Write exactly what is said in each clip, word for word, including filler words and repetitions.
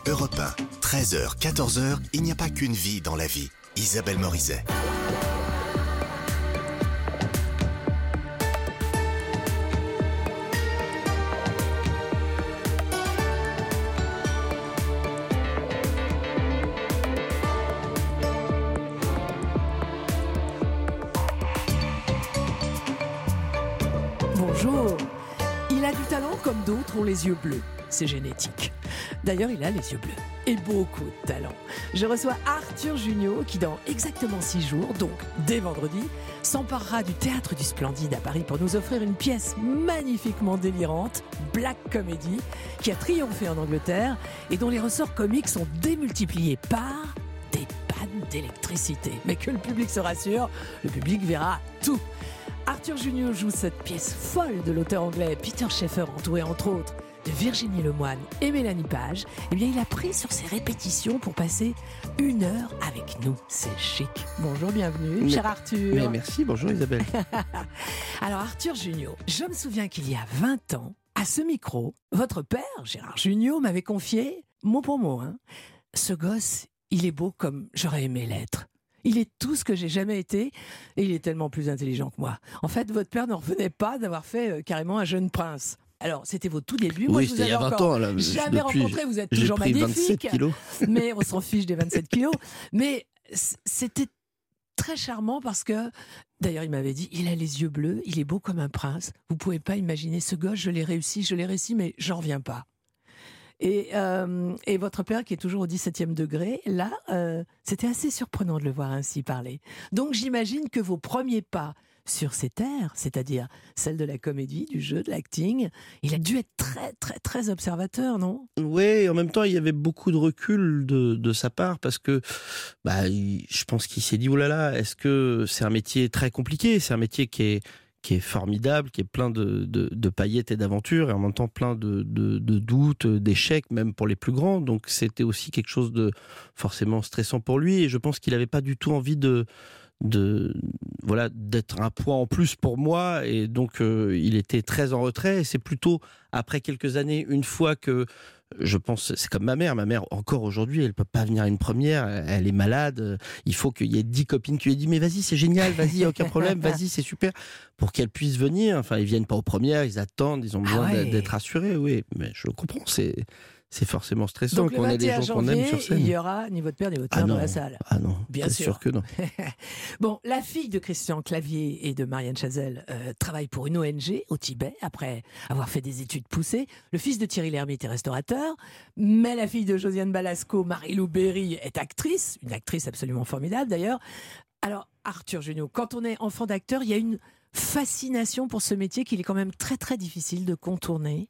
Europe un, treize heures, quatorze heures, il n'y a pas qu'une vie dans la vie. Isabelle Morizet. Bonjour. Il a du talent comme d'autres ont les yeux bleus. C'est génétique. D'ailleurs, il a les yeux bleus. Et beaucoup de talent. Je reçois Arthur Junio qui, dans exactement six jours, donc dès vendredi, s'emparera du Théâtre du Splendide à Paris pour nous offrir une pièce magnifiquement délirante, Black Comedy, qui a triomphé en Angleterre et dont les ressorts comiques sont démultipliés par des pannes d'électricité. Mais que le public se rassure, le public verra tout. Arthur Junio joue cette pièce folle de l'auteur anglais Peter Shaffer, entouré entre autres de Virginie Lemoine et Mélanie Page. Eh bien, il a pris sur ses répétitions pour passer une heure avec nous. C'est chic. Bonjour, bienvenue, mais, cher Arthur. Mais merci, bonjour Isabelle. Alors, Arthur Junio, je me souviens qu'il y a vingt ans, à ce micro, votre père, Gérard Junio, m'avait confié, mot pour mot, hein, ce gosse, il est beau comme j'aurais aimé l'être. Il est tout ce que j'ai jamais été et il est tellement plus intelligent que moi. En fait, votre père n'en revenait pas d'avoir fait euh, carrément un jeune prince. Alors, c'était vos tout débuts. Oui, moi, je c'était vous il y a avais vingt encore ans. Là, jamais depuis, rencontré. Vous êtes j'ai toujours pris magnifique. vingt-sept kilos. Mais on s'en fiche des vingt-sept kilos. Mais c'était très charmant parce que, d'ailleurs, il m'avait dit, il a les yeux bleus, il est beau comme un prince. Vous pouvez pas imaginer ce gosse, je l'ai réussi, je l'ai réussi, mais j'en reviens pas. Et, euh, et votre père, qui est toujours au dix-septième degré, là, euh, c'était assez surprenant de le voir ainsi parler. Donc j'imagine que vos premiers pas sur ces terres, c'est-à-dire celle de la comédie, du jeu, de l'acting, il a dû être très, très, très observateur, non ? Oui, en même temps, il y avait beaucoup de recul de, de sa part parce que bah, il, je pense qu'il s'est dit, oh là là, est-ce que c'est un métier très compliqué ? C'est un métier qui est qui est formidable, qui est plein de, de, de paillettes et d'aventures, et en même temps plein de, de, de doutes, d'échecs, même pour les plus grands. Donc c'était aussi quelque chose de forcément stressant pour lui, et je pense qu'il n'avait pas du tout envie de, de voilà, d'être un poids en plus pour moi, et donc euh, il était très en retrait, et c'est plutôt après quelques années, une fois que je pense, c'est comme ma mère. Ma mère, encore aujourd'hui, elle ne peut pas venir à une première. Elle est malade. Il faut qu'il y ait dix copines qui lui disent « Mais vas-y, c'est génial, vas-y, il n'y a aucun problème, vas-y, c'est super. » Pour qu'elle puisse venir. Enfin, ils ne viennent pas aux premières, ils attendent, ils ont besoin ah ouais. d'être assurés. Oui, mais je comprends, c'est... C'est forcément stressant. Donc, qu'on ait des gens qu'on aime sur scène. Il y aura ni votre père ni votre mère ah dans la salle. Ah non, bien sûr. sûr que non. Bon, la fille de Christian Clavier et de Marianne Chazelle euh, travaille pour une O N G au Tibet après avoir fait des études poussées. Le fils de Thierry Lhermitte est restaurateur, mais la fille de Josiane Balasco, Marie-Lou Berry, est actrice, une actrice absolument formidable d'ailleurs. Alors, Arthur Junio, quand on est enfant d'acteur, il y a une fascination pour ce métier qu'il est quand même très très difficile de contourner.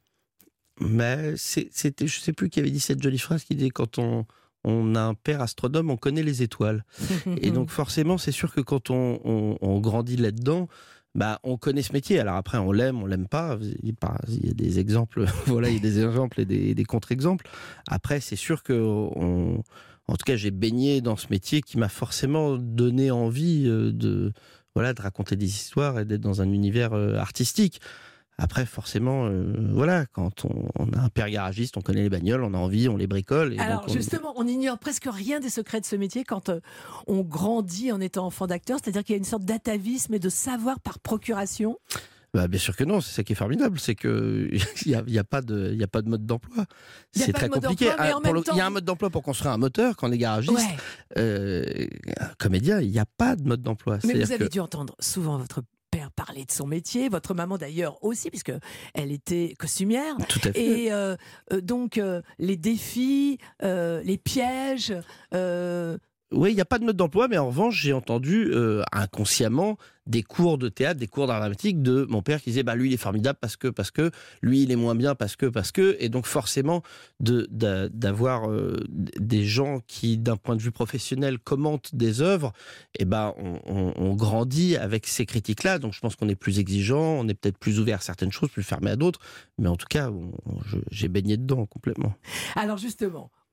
Mais c'est, c'était, je ne sais plus qui avait dit cette jolie phrase qui disait quand on, on a un père astronome, on connaît les étoiles. Et donc forcément, c'est sûr que quand on, on, on grandit là-dedans, bah, on connaît ce métier. Alors après, on l'aime, on l'aime pas. Il y a des exemples, voilà, il y a des exemples et des, des contre-exemples. Après, c'est sûr que, on, en tout cas, j'ai baigné dans ce métier qui m'a forcément donné envie de, voilà, de raconter des histoires et d'être dans un univers artistique. Après, forcément, euh, voilà, quand on, on a un père garagiste, on connaît les bagnoles, on a envie, on les bricole. Et alors, donc on... justement, on ignore presque rien des secrets de ce métier quand euh, on grandit en étant enfant d'acteur, c'est-à-dire qu'il y a une sorte d'atavisme et de savoir par procuration. Bah, bien sûr que non, c'est ça qui est formidable, c'est qu'il n'y a, y a, pas de, y a pas de mode d'emploi. C'est très compliqué. Il le... temps... y a un mode d'emploi pour construire un moteur quand on est garagiste. Ouais. Euh, comédien, il n'y a pas de mode d'emploi. Mais c'est-à-dire vous avez que... dû entendre souvent votre père parler de son métier, votre maman d'ailleurs aussi, puisque elle était costumière. Tout à fait. Et euh, euh, donc, euh, les défis, euh, les pièges... Euh... Oui, il n'y a pas de mode d'emploi, mais en revanche, j'ai entendu euh, inconsciemment des cours de théâtre, des cours d'art dramatique de mon père qui disait bah, « lui, il est formidable parce que, parce que, lui, il est moins bien parce que, parce que », et donc forcément, de, de, d'avoir euh, des gens qui, d'un point de vue professionnel, commentent des œuvres, et ben, on, on, on grandit avec ces critiques-là, donc je pense qu'on est plus exigeant, on est peut-être plus ouvert à certaines choses, plus fermé à d'autres, mais en tout cas, on, je, j'ai baigné dedans complètement. Alors justement,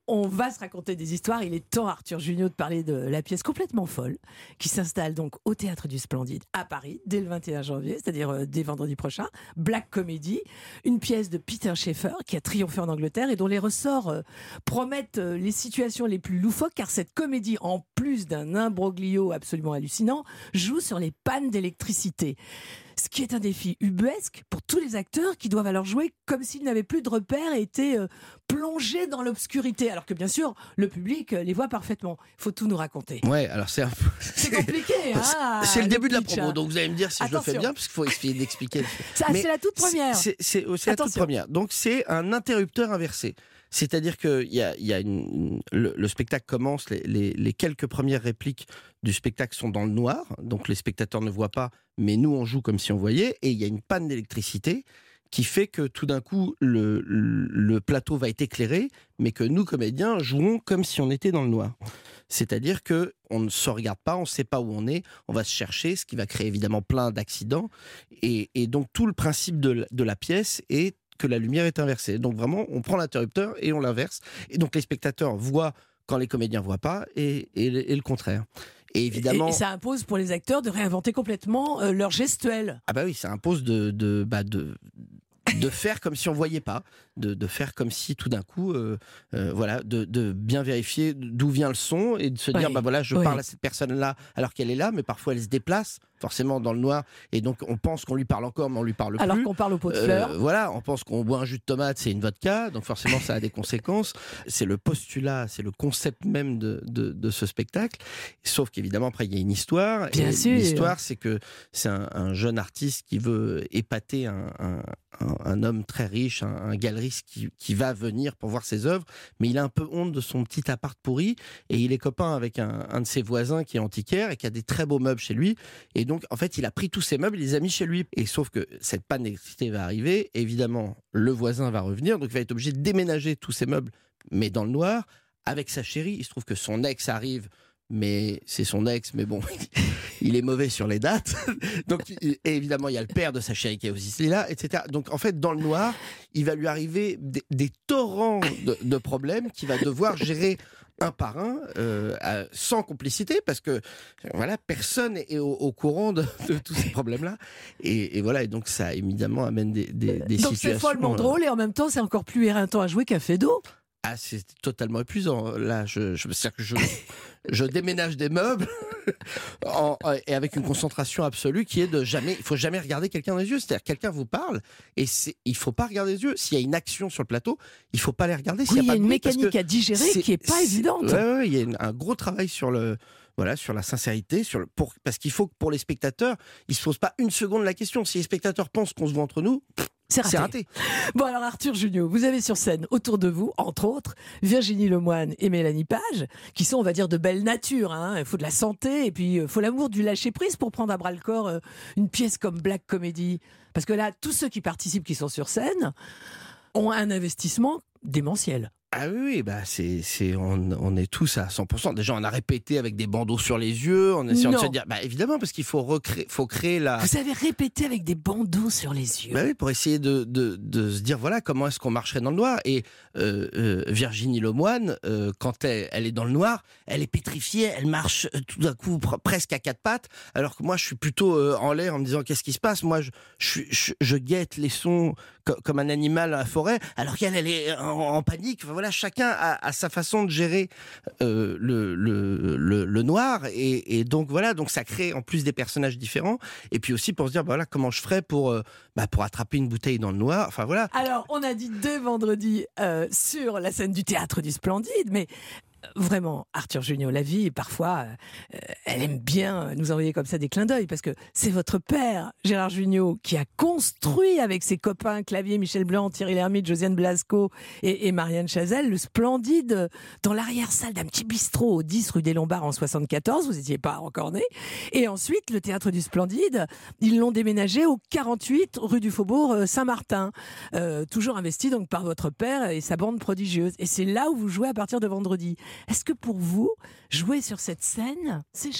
On va se raconter des histoires. Il est temps, Arthur Junio, de parler de la pièce complètement folle qui s'installe donc au Théâtre du Splendide à Paris dès le vingt et un janvier, c'est-à-dire euh, dès vendredi prochain. Black Comedy, une pièce de Peter Shaffer qui a triomphé en Angleterre et dont les ressorts euh, promettent euh, les situations les plus loufoques, car cette comédie, en plus d'un imbroglio absolument hallucinant, joue sur les pannes d'électricité. Ce qui est un défi ubuesque pour tous les acteurs qui doivent alors jouer comme s'ils n'avaient plus de repères et étaient euh, plongés dans l'obscurité. Alors que bien sûr, le public euh, les voit parfaitement. Il faut tout nous raconter. Ouais, alors c'est un peu... C'est compliqué, hein. C'est le début de la pitch, promo, hein. donc vous allez me dire si Attention. je le fais bien, parce qu'il faut essayer d'expliquer. Ça, Mais c'est la toute première. C'est, c'est, c'est la toute Attention. première. Donc c'est un interrupteur inversé. C'est-à-dire que y a, y a une, le, le spectacle commence, les, les, les quelques premières répliques du spectacle sont dans le noir, donc les spectateurs ne voient pas, mais nous on joue comme si on voyait, et il y a une panne d'électricité qui fait que tout d'un coup le, le, le plateau va être éclairé, mais que nous comédiens jouons comme si on était dans le noir. C'est-à-dire que on ne se regarde pas, on ne sait pas où on est, on va se chercher, ce qui va créer évidemment plein d'accidents, et, et donc tout le principe de, de la pièce est que la lumière est inversée. Donc vraiment, on prend l'interrupteur et on l'inverse. Et donc les spectateurs voient quand les comédiens ne voient pas, et, et, et le contraire. Et évidemment... Et, et ça impose pour les acteurs de réinventer complètement euh, leur gestuelle. Ah bah oui, ça impose de, de, bah de, de faire comme si on ne voyait pas, de, de faire comme si tout d'un coup, euh, euh, voilà, de, de bien vérifier d'où vient le son et de se dire, oui. bah voilà, je oui. parle à cette personne-là alors qu'elle est là, mais parfois elle se déplace, forcément dans le noir, et donc on pense qu'on lui parle encore, mais on lui parle Alors plus. qu'on parle au pot de Euh, fleurs. voilà, on pense qu'on boit un jus de tomate, c'est une vodka, donc forcément ça a des conséquences. C'est le postulat, c'est le concept même de, de, de ce spectacle. Sauf qu'évidemment, après, il y a une histoire. Bien et sûr. L'histoire, c'est que c'est un, un jeune artiste qui veut épater un, un, un, un homme très riche, un, un galeriste qui, qui va venir pour voir ses œuvres, mais il a un peu honte de son petit appart pourri, et il est copain avec un, un de ses voisins qui est antiquaire et qui a des très beaux meubles chez lui. Et donc, en fait, il a pris tous ses meubles, il les a mis chez lui. Et sauf que cette panne d'électricité va arriver, évidemment, le voisin va revenir, donc il va être obligé de déménager tous ses meubles, mais dans le noir, avec sa chérie. Il se trouve que son ex arrive, mais c'est son ex, mais bon, il est mauvais sur les dates. Donc, et évidemment, il y a le père de sa chérie qui est aussi là, et cetera. Donc, en fait, dans le noir, il va lui arriver des, des torrents de, de problèmes qu'il va devoir gérer un par un, euh, à- sans complicité, parce que voilà, personne est au, au courant de, de tous ces problèmes-là. Et, et voilà, et donc ça évidemment amène des, des, des Donc situations. c'est follement euh, drôle et en même temps c'est encore plus éreintant à jouer qu'un fait d'eau. Ah, c'est totalement épuisant. Là, je, je, c'est-à-dire que je, je déménage des meubles en- et avec une concentration absolue qui est de jamais, il faut jamais regarder quelqu'un dans les yeux. C'est-à-dire que quelqu'un vous parle et c'est, il faut pas regarder les yeux. S'il y a une action sur le plateau, il faut pas les regarder. S'il Oui, il y pas a de une bruit, parce mécanique que à digérer c'est- qui est pas c'est- évidente. Ouais, ouais, il y a une- un gros travail sur le, voilà, sur la sincérité, sur le, pour, parce qu'il faut que pour les spectateurs, ils se posent pas une seconde la question. Si les spectateurs pensent qu'on se voit entre nous, C'est raté. c'est raté. Bon alors Arthur Junio, vous avez sur scène autour de vous, entre autres, Virginie Lemoine et Mélanie Page, qui sont, on va dire, de belle nature. Hein. Il faut de la santé et puis il faut l'amour du lâcher-prise pour prendre à bras-le-corps euh, une pièce comme Black Comedy. Parce que là, tous ceux qui participent, qui sont sur scène, ont un investissement démentiel. Ah oui, oui, bah c'est, c'est, on, on est tous à cent pour cent. Déjà, on a répété avec des bandeaux sur les yeux, en essayant Non. de se dire, bah évidemment, parce qu'il faut recréer, faut créer la. Vous avez répété avec des bandeaux sur les yeux. Bah oui, pour essayer de, de, de se dire, voilà, comment est-ce qu'on marcherait dans le noir. Et euh, euh, Virginie Lemoine, euh, quand elle, elle est dans le noir, elle est pétrifiée, elle marche euh, tout d'un coup pr- presque à quatre pattes, alors que moi, je suis plutôt euh, en l'air en me disant, qu'est-ce qui se passe? Moi, je, je, suis- je, je guette les sons co- comme un animal à la forêt, alors qu'elle, elle est en, en panique. Enfin, voilà, chacun a, a sa façon de gérer euh, le, le, le, le noir. Et, et donc, voilà, donc ça crée en plus des personnages différents. Et puis aussi pour se dire, bah, voilà, comment je ferais pour, euh, bah, pour attraper une bouteille dans le noir. Enfin, voilà. Alors, on a dit dès vendredi euh, sur la scène du Théâtre du Splendide, mais euh, vraiment, Arthur Junio, la vie, parfois, euh, elle aime bien nous envoyer comme ça des clins d'œil, parce que c'est votre père, Gérard Junio, qui a construit avec ses copains Clavier, Michel Blanc, Thierry Lhermitte, Josiane Blasco et, et Marianne Chazelle, le Splendide dans l'arrière-salle d'un petit bistrot au dix rue des Lombards en soixante-quatorze, vous n'étiez pas encore né. Et ensuite, le Théâtre du Splendide, ils l'ont déménagé au quarante-huit rue du Faubourg euh, Saint-Martin, euh, toujours investi donc par votre père et sa bande prodigieuse. Et c'est là où vous jouez à partir de vendredi. Est-ce que pour vous, jouer sur cette scène, c'est chargé ?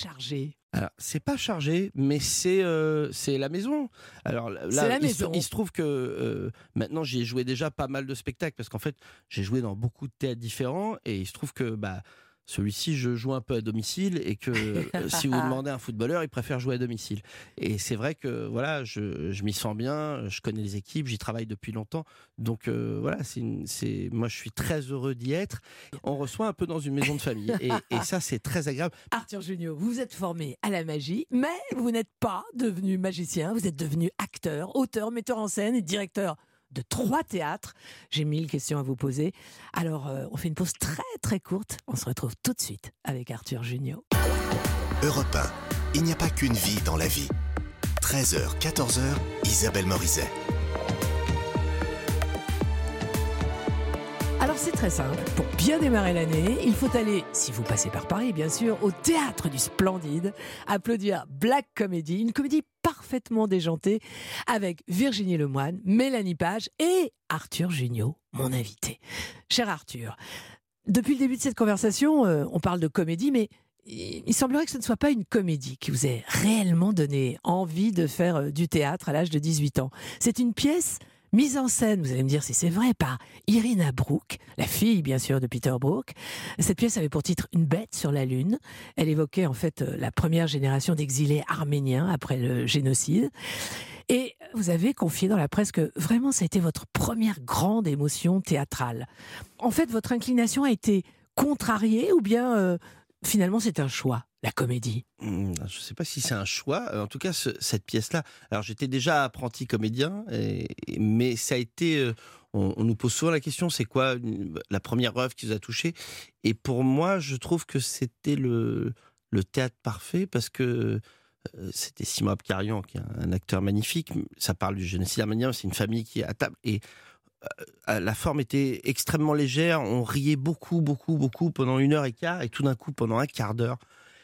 Alors, c'est pas chargé, mais c'est euh, c'est la maison. Alors là, C'est la il, maison. Se, il se trouve que euh, maintenant j'y ai joué déjà pas mal de spectacles parce qu'en fait j'ai joué dans beaucoup de théâtres différents et il se trouve que bah celui-ci je joue un peu à domicile et que euh, si vous demandez à un footballeur, il préfère jouer à domicile. Et c'est vrai que voilà, je, je m'y sens bien, je connais les équipes, j'y travaille depuis longtemps, donc euh, voilà, c'est, une, c'est moi je suis très heureux d'y être. On reçoit un peu dans une maison de famille et, et ça c'est très agréable. Arthur Junio, vous êtes formé à la magie, mais vous n'êtes pas devenu magicien, vous êtes devenu acteur, auteur, metteur en scène et directeur de trois théâtres. J'ai mille questions à vous poser. Alors, euh, on fait une pause très très courte. On se retrouve tout de suite avec Arthur Junio. Europe un, il n'y a pas qu'une vie dans la vie. treize heures, quatorze heures, Isabelle Morizet. Alors c'est très simple, pour bien démarrer l'année, il faut aller, si vous passez par Paris bien sûr, au Théâtre du Splendide, applaudir Black Comedy, une comédie parfaitement déjantée avec Virginie Lemoine, Mélanie Page et Arthur Junio, mon invité. Cher Arthur, depuis le début de cette conversation, euh, on parle de comédie, mais il semblerait que ce ne soit pas une comédie qui vous ait réellement donné envie de faire euh, du théâtre à l'âge de dix-huit ans. C'est une pièce mise en scène, vous allez me dire si c'est vrai, par Irina Brook, la fille bien sûr de Peter Brook. Cette pièce avait pour titre Une bête sur la lune. Elle évoquait en fait la première génération d'exilés arméniens après le génocide. Et vous avez confié dans la presse que vraiment ça a été votre première grande émotion théâtrale. En fait, votre inclination a été contrariée ou bien euh, finalement c'est un choix, la comédie? Je ne sais pas si c'est un choix. En tout cas, ce, cette pièce-là. Alors, j'étais déjà apprenti comédien, et, mais ça a été. Euh, on, on nous pose souvent la question, c'est quoi une, la première œuvre qui vous a touché? Et pour moi, je trouve que c'était le, le théâtre parfait parce que euh, c'était Simon Abkarian, qui est un, un acteur magnifique. Ça parle du génocide arménien. C'est une famille qui est à table et euh, la forme était extrêmement légère. On riait beaucoup, beaucoup, beaucoup pendant une heure et quart, et tout d'un coup, pendant un quart d'heure,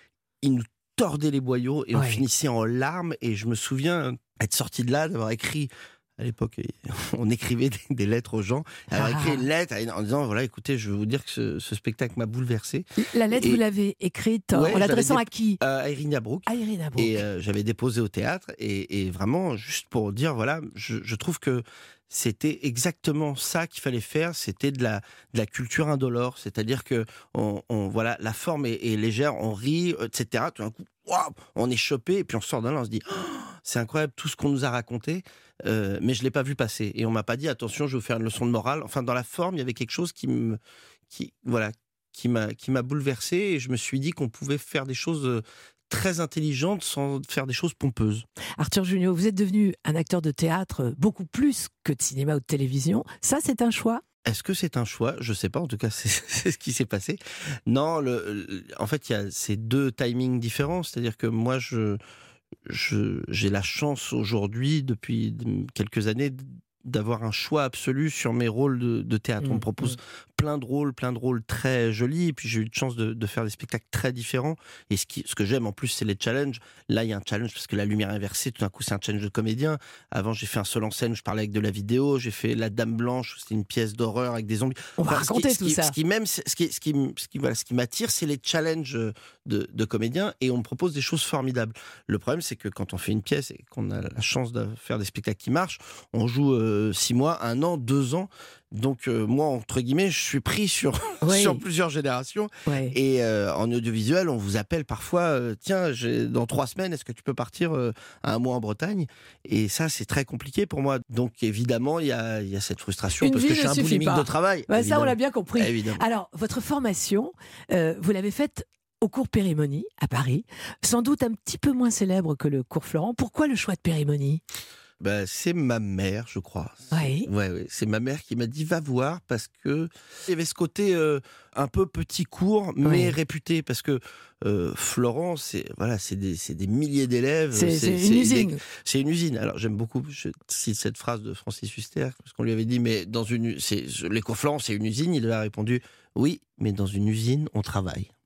il nous tordait les boyaux et on Ouais. finissait en larmes. Et je me souviens être sorti de là, d'avoir écrit, à l'époque, on écrivait des, des lettres aux gens, avoir Ah. écrit une lettre en disant, voilà, écoutez, je veux vous dire que ce, ce spectacle m'a bouleversé. La lettre, Et- vous l'avez écrite Ouais, en je l'adressant l'avais à qui? Euh, à Irina Brook. À Irina Brook. Et euh, j'avais déposé au théâtre et, et vraiment juste pour dire voilà, je, je trouve que c'était exactement ça qu'il fallait faire. C'était de la de la culture indolore, c'est-à-dire que on, on voilà, la forme est, est légère, on rit, et cetera. Tout d'un coup, waouh, on est chopé et puis on sort d'un là, on se dit oh, c'est incroyable tout ce qu'on nous a raconté, euh, mais je l'ai pas vu passer et on m'a pas dit attention, je vais vous faire une leçon de morale. Enfin, dans la forme, il y avait quelque chose qui me qui voilà qui m'a qui m'a bouleversé et je me suis dit qu'on pouvait faire des choses euh, très intelligentes sans faire des choses pompeuses. Arthur Junio, vous êtes devenu un acteur de théâtre beaucoup plus que de cinéma ou de télévision. Ça, c'est un choix? Est-ce que c'est un choix? Je sais pas. En tout cas, c'est, c'est ce qui s'est passé. Non, le, le- en fait, il y a ces deux timings différents. C'est-à-dire que moi, je, je, j'ai la chance aujourd'hui, depuis quelques années, d'avoir un choix absolu sur mes rôles de, de théâtre. Mmh, On me propose mmh. plein de rôles, plein de rôles très jolis. Et puis j'ai eu de chance de, de faire des spectacles très différents. Et ce, qui, ce que j'aime en plus, c'est les challenges. Là, il y a un challenge parce que la lumière inversée, tout d'un coup, c'est un challenge de comédien. Avant, j'ai fait un seul en scène où je parlais avec de la vidéo. J'ai fait La Dame Blanche, où c'était une pièce d'horreur avec des zombies. On va Enfin, ce qui- raconter ce tout qui, ça. Ce qui, même, ce qui, ce qui, ce qui, voilà, ce qui m'attire, c'est les challenges de, de comédiens. Et on me propose des choses formidables. Le problème, c'est que quand on fait une pièce et qu'on a la chance de faire des spectacles qui marchent, on joue euh, six mois, un an, deux ans. Donc euh, moi, entre guillemets, je suis pris sur, Oui. sur plusieurs générations. Ouais. Et euh, en audiovisuel, on vous appelle parfois, euh, tiens, j'ai, dans trois semaines, est-ce que tu peux partir euh, à un mois en Bretagne? Et ça, c'est très compliqué pour moi. Donc évidemment, il y a, il y a cette frustration Une parce vie que je suis ne un suffit boulimique pas. de travail. Ouais, ça, on évidemment. l'a bien compris. Évidemment. Alors, votre formation, euh, vous l'avez faite au cours Périmonie, à Paris. Sans doute un petit peu moins célèbre que le cours Florent. Pourquoi le choix de Périmonie? Bah, c'est ma mère, je crois. Oui. Ouais, ouais, c'est ma mère qui m'a dit va voir parce que il y avait ce côté euh, un peu petit cours mais Oui. réputé parce que euh, Florent, c'est voilà, c'est des, c'est des milliers d'élèves. C'est c'est c'est une des- usine. C'est une usine. Alors j'aime beaucoup, je cite cette phrase de Francis Huster, parce qu'on lui avait dit, mais dans une, c'est, l'école Florent, c'est une usine. Il lui a répondu, oui, mais dans une usine, on travaille.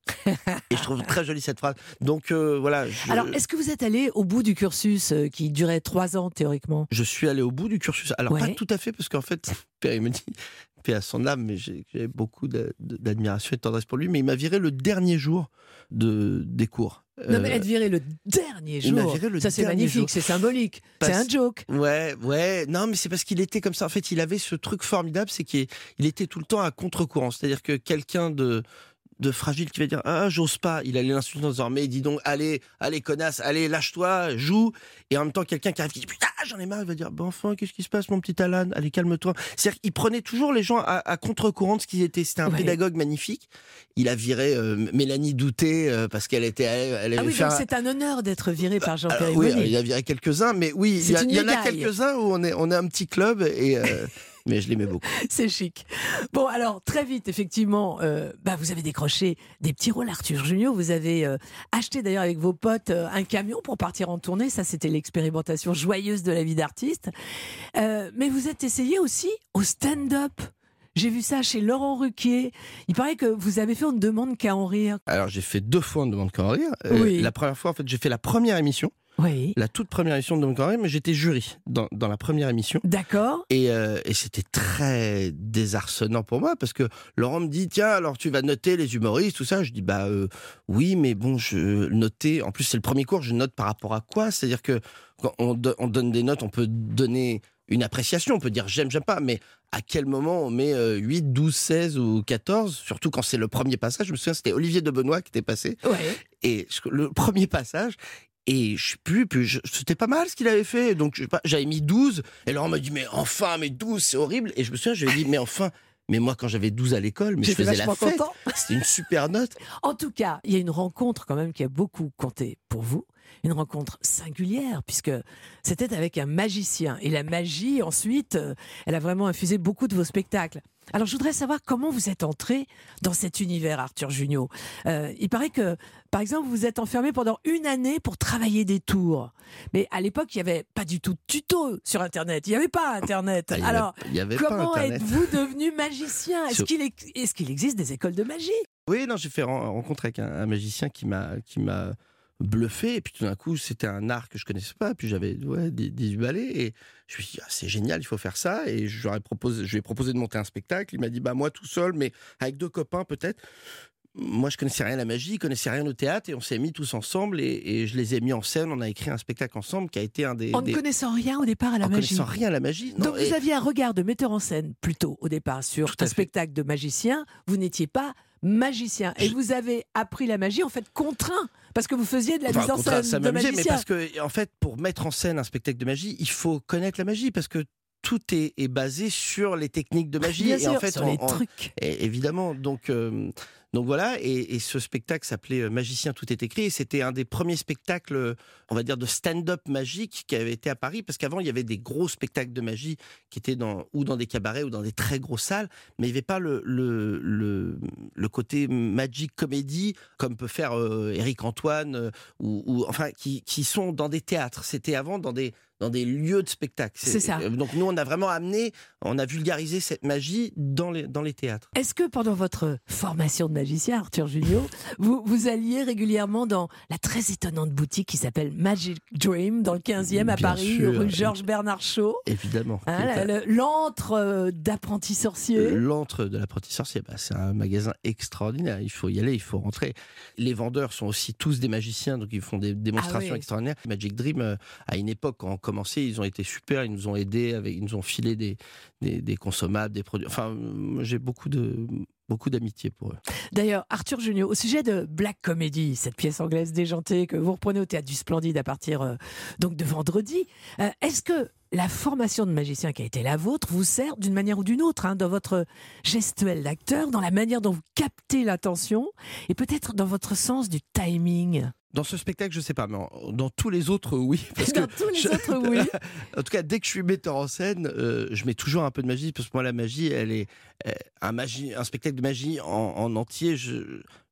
Et je trouve très jolie cette phrase. Donc euh, voilà. Je... Alors, est-ce que vous êtes allé au bout du cursus euh, qui durait trois ans théoriquement ? Je suis allé au bout du cursus. Alors Ouais. pas tout à fait, parce qu'en fait, Père il me dit, paix à son âme, mais j'ai, j'ai beaucoup de, de, d'admiration et de tendresse pour lui, mais il m'a viré le dernier jour de, des cours. Non, Euh, mais être viré le dernier il m'a jour, viré le ça c'est dernier magnifique, jour. c'est symbolique, Parce- c'est un joke. Ouais, ouais, non, mais c'est parce qu'il était comme ça. En fait, il avait ce truc formidable, c'est qu'il il était tout le temps à contre-courant. C'est-à-dire que quelqu'un de, de fragile qui va dire ah j'ose pas, il allait l'insulter en disant mais dis donc allez allez connasse, allez lâche-toi, joue. Et en même temps quelqu'un qui arrive qui dit putain j'en ai marre, il va dire bon enfin qu'est-ce qui se passe mon petit Alan, allez calme-toi. C'est-à-dire qu'il prenait toujours les gens à, à contre-courant de ce qu'ils étaient. C'était un Ouais. pédagogue magnifique. Il a viré euh, Mélanie Douté euh, parce qu'elle était elle, elle Ah avait oui, fait donc un- c'est un honneur d'être viré par Jean-Pierre alors, oui, Imoni. il a viré quelques-uns, mais oui, il y, a- C'est une il y en a médaille. quelques-uns où on est, on est un petit club, et, euh, mais je l'aimais beaucoup. C'est chic. Bon, alors, très vite, effectivement, euh, bah, vous avez décroché des petits rôles. Arthur Junio, vous avez euh, acheté d'ailleurs avec vos potes euh, un camion pour partir en tournée. Ça, c'était l'expérimentation joyeuse de la vie d'artiste. Euh, mais vous êtes essayé aussi au stand-up. J'ai vu ça chez Laurent Ruquier. Il paraît que vous avez fait On ne demande qu'à en rire. Alors j'ai fait deux fois On ne demande qu'à en rire. Euh, Oui. La première fois, en fait, j'ai fait la première émission, Oui. la toute première émission de On ne demande qu'à en rire, mais j'étais jury dans, dans la première émission. D'accord. Et, euh, et c'était très désarçonnant pour moi, parce que Laurent me dit tiens alors tu vas noter les humoristes tout ça. Je dis bah euh, oui mais bon je noter, en plus c'est le premier cours, je note par rapport à quoi? C'est-à-dire que quand on, do- on donne des notes, on peut donner une appréciation, on peut dire j'aime j'aime pas, mais à quel moment on met euh, huit, douze, seize ou quatorze, surtout quand c'est le premier passage. Je me souviens c'était Olivier de Benoît qui était passé, Ouais. et je- le premier passage. Et je sais plus, puis je- c'était pas mal ce qu'il avait fait. Donc je sais pas, j'avais mis douze. Et Laurent m'a dit, mais enfin, mais douze, c'est horrible. Et je me souviens, je lui ai dit, mais enfin, mais moi quand j'avais douze à l'école, mais je J'étais faisais la vachement fête. content. C'était une super note. En tout cas, il y a une rencontre quand même qui a beaucoup compté pour vous. Une rencontre singulière, puisque c'était avec un magicien. Et la magie, ensuite, euh, elle a vraiment infusé beaucoup de vos spectacles. Alors, je voudrais savoir comment vous êtes entré dans cet univers, Arthur Junio. Euh, il paraît que, par exemple, vous êtes enfermé pendant une année pour travailler des tours. Mais à l'époque, il n'y avait pas du tout de tuto sur Internet. Il n'y avait pas Internet. Ah, il y avait- Alors, il y avait pas comment Internet. êtes-vous devenu magicien? Est-ce Sur- qu'il ex- est-ce qu'il existe des écoles de magie? Oui, non, j'ai fait ren- rencontre avec un, un magicien qui m'a, qui m'a bluffé. Et puis tout d'un coup, c'était un art que je connaissais pas. Puis j'avais ouais, des- dix-huit balais. Et je me suis dit, ah, c'est génial, il faut faire ça. Et je lui ai proposé, je lui ai proposé de monter un spectacle. Il m'a dit, bah moi tout seul, mais avec deux copains peut-être. Moi, je connaissais rien à la magie, je connaissais rien au théâtre, et on s'est mis tous ensemble, et, et je les ai mis en scène. On a écrit un spectacle ensemble qui a été un des. En des... ne connaissant rien au départ à la en magie. connaissant rien à la magie. Non, Donc et- vous aviez un regard de metteur en scène plutôt au départ sur Tout à un fait. spectacle de magicien. Vous n'étiez pas magicien et Je- vous avez appris la magie en fait contraint parce que vous faisiez de la Enfin, mise en contraire, scène ça de m'amusait, mais magicien. parce que, en fait, pour mettre en scène un spectacle de magie, il faut connaître la magie, parce que tout est, est basé sur les techniques de magie. Bien et sûr, en fait, sur on- les on- trucs. et- évidemment, donc. euh, Donc voilà, et, et ce spectacle s'appelait euh, Magicien, tout est écrit, et c'était un des premiers spectacles, euh, on va dire, de stand-up magique qui avait été à Paris, parce qu'avant, il y avait des gros spectacles de magie qui étaient dans, ou dans des cabarets ou dans des très grosses salles, mais il n'y avait pas le, le, le, le côté magic comédie, comme peut faire euh, Éric Antoine, euh, ou, ou enfin, qui, qui sont dans des théâtres. C'était avant dans des dans des lieux de spectacle. C'est ça. euh, Donc nous, on a vraiment amené, on a vulgarisé cette magie dans les, dans les théâtres. Est-ce que pendant votre formation de magicien, Arthur Junio, vous, vous alliez régulièrement dans la très étonnante boutique qui s'appelle Magic Dream, dans le quinzième à Bien Paris, sûr. rue Georges Bernard Shaw, Évidemment. hein, Qui est la- le- l'antre euh, d'apprentis sorciers? L'antre de l'apprenti sorcier, bah, c'est un magasin extraordinaire. Il faut y aller, il faut rentrer. Les vendeurs sont aussi tous des magiciens, donc ils font des démonstrations Ah oui. extraordinaires. Magic Dream, euh, à une époque, quand on commençait, ils ont été super. Ils nous ont aidés, avec, ils nous ont filé des, des, des consommables, des produits. Enfin, moi, j'ai beaucoup de beaucoup d'amitié pour eux. D'ailleurs, Arthur Junio, au sujet de Black Comedy, cette pièce anglaise déjantée que vous reprenez au Théâtre du Splendide à partir euh, donc de vendredi, euh, est-ce que la formation de magicien qui a été la vôtre vous sert d'une manière ou d'une autre, hein, dans votre gestuelle d'acteur, dans la manière dont vous captez l'attention et peut-être dans votre sens du timing? Dans ce spectacle, je sais pas, mais en- dans tous les autres, oui. Parce Dans que tous les je- autres, oui. En tout cas, dès que je suis metteur en scène, euh, je mets toujours un peu de magie, parce que moi, la magie, elle est euh, un magie, un spectacle de magie en, en entier. Je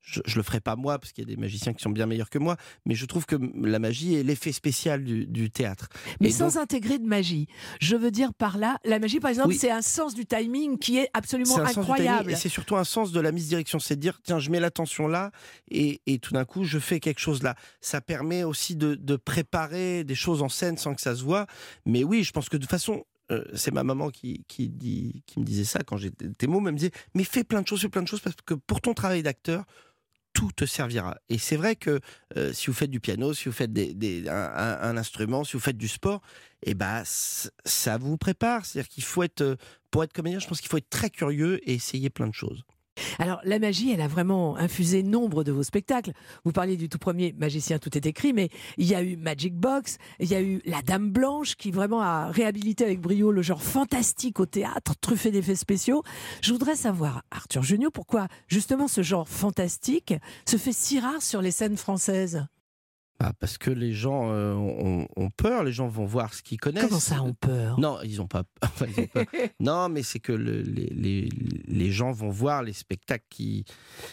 je, je le ferai pas moi parce qu'il y a des magiciens qui sont bien meilleurs que moi, mais je trouve que la magie est l'effet spécial du, du théâtre. Mais Et sans donc, intégrer de magie. Je veux dire par là, la magie par exemple, Oui. c'est un sens du timing qui est absolument c'est un sens du timing, incroyable. et c'est surtout un sens de la misdirection, c'est de dire tiens, je mets l'attention là et, et tout d'un coup je fais quelque chose là. Ça permet aussi de, de préparer des choses en scène sans que ça se voit. Mais oui, je pense que de toute façon, euh, c'est ma maman qui, qui, dit, qui me disait ça quand j'étais môme. Elle me disait mais fais plein de choses, fais plein de choses parce que pour ton travail d'acteur, tout te servira. Et c'est vrai que euh, si vous faites du piano, si vous faites des, des, un, un, un instrument, si vous faites du sport, eh ben, c- ça vous prépare. C'est-à-dire qu'il faut être, euh, pour être comédien, je pense qu'il faut être très curieux et essayer plein de choses. Alors, la magie, elle a vraiment infusé nombre de vos spectacles. Vous parliez du tout premier Magicien, tout est écrit, mais il y a eu Magic Box, il y a eu La Dame Blanche, qui vraiment a réhabilité avec brio le genre fantastique au théâtre, truffé d'effets spéciaux. Je voudrais savoir, Arthur Jugnot, pourquoi justement ce genre fantastique se fait si rare sur les scènes françaises ? Ah, parce que les gens euh, ont, ont peur, les gens vont voir ce qu'ils connaissent. Comment ça, ont peur ? Non, ils ont pas. Enfin, ils ont peur. Non, mais c'est que le- les, les, les gens vont voir les spectacles qui,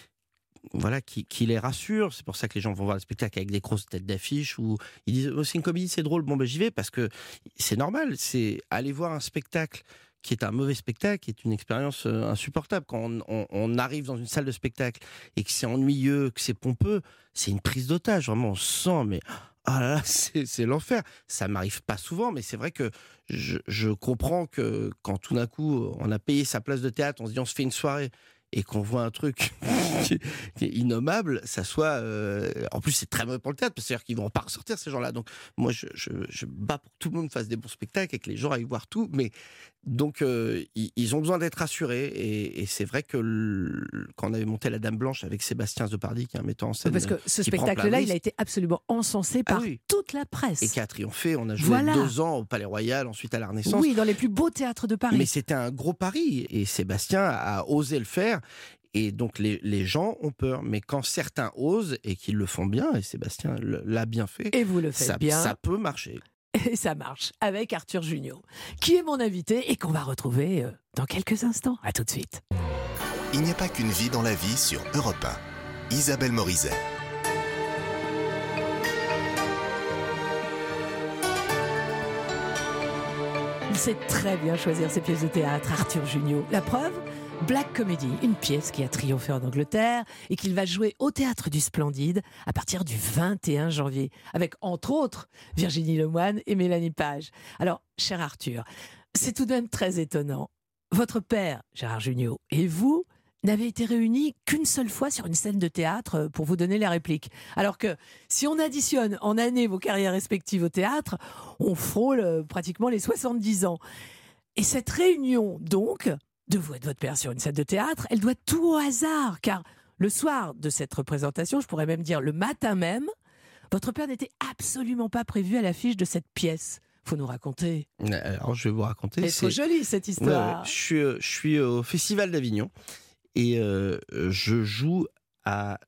voilà, qui, qui les rassurent. C'est pour ça que les gens vont voir les spectacles avec des grosses têtes d'affiche où ils disent oh, c'est une comédie, c'est drôle. Bon, ben j'y vais parce que c'est normal. C'est aller voir un spectacle qui est un mauvais spectacle, qui est une expérience euh, insupportable. Quand on, on- on arrive dans une salle de spectacle et que c'est ennuyeux, que c'est pompeux, c'est une prise d'otage. Vraiment, on se sent, mais ah là là, c'est, c'est l'enfer. Ça m'arrive pas souvent, mais c'est vrai que je, je comprends que quand tout d'un coup on a payé sa place de théâtre, on se dit on se fait une soirée et qu'on voit un truc qui est- qui est innommable, ça soit. euh, En plus, c'est très mauvais pour le théâtre, parce que c'est-à-dire qu'ils vont pas ressortir ces gens-là. Donc, moi, je, je, je bats pour que tout le monde fasse des bons spectacles et que les gens aillent voir tout. Mais donc, euh, ils, ils ont besoin d'être rassurés. Et, et c'est vrai que le- quand on avait monté La Dame Blanche avec Sébastien Zopardi, qui est un metteur en scène, Parce que ce qui prend plein de spectacle-là, il risques. a été absolument encensé Ah par oui. toute la presse. Et qui a triomphé. On a joué Voilà. deux ans au Palais Royal, ensuite à la Renaissance. Oui, dans les plus beaux théâtres de Paris. Mais c'était un gros pari et Sébastien a osé le faire. Et donc les, les gens ont peur. Mais quand certains osent et qu'ils le font bien, et Sébastien le- l'a bien fait, Et vous le faites ça, bien. ça peut marcher. Et ça marche avec Arthur Jugnot, qui est mon invité et qu'on va retrouver euh, dans quelques instants. À tout de suite. Il n'y a pas qu'une vie dans la vie sur Europe un. Isabelle Morizet. Il sait très bien choisir ses pièces de théâtre, Arthur Jugnot. La preuve, Black Comedy, une pièce qui a triomphé en Angleterre et qu'il va jouer au Théâtre du Splendide à partir du vingt et un janvier, avec entre autres Virginie Lemoine et Mélanie Page. Alors, cher Arthur, c'est tout de même très étonnant. Votre père, Gérard Jugnot, et vous n'avez été réunis qu'une seule fois sur une scène de théâtre pour vous donner la réplique. Alors que si on additionne en années vos carrières respectives au théâtre, on frôle euh, pratiquement les soixante-dix ans. Et cette réunion, donc, de vous et de votre père sur une scène de théâtre, elle doit tout au hasard, car le soir de cette représentation, je pourrais même dire le matin même, votre père n'était absolument pas prévu à l'affiche de cette pièce. Faut nous raconter. Alors je vais vous raconter. C'est trop joli cette Ouais, histoire. ouais. Je, suis, euh, je suis au Festival d'Avignon et euh, je joue à.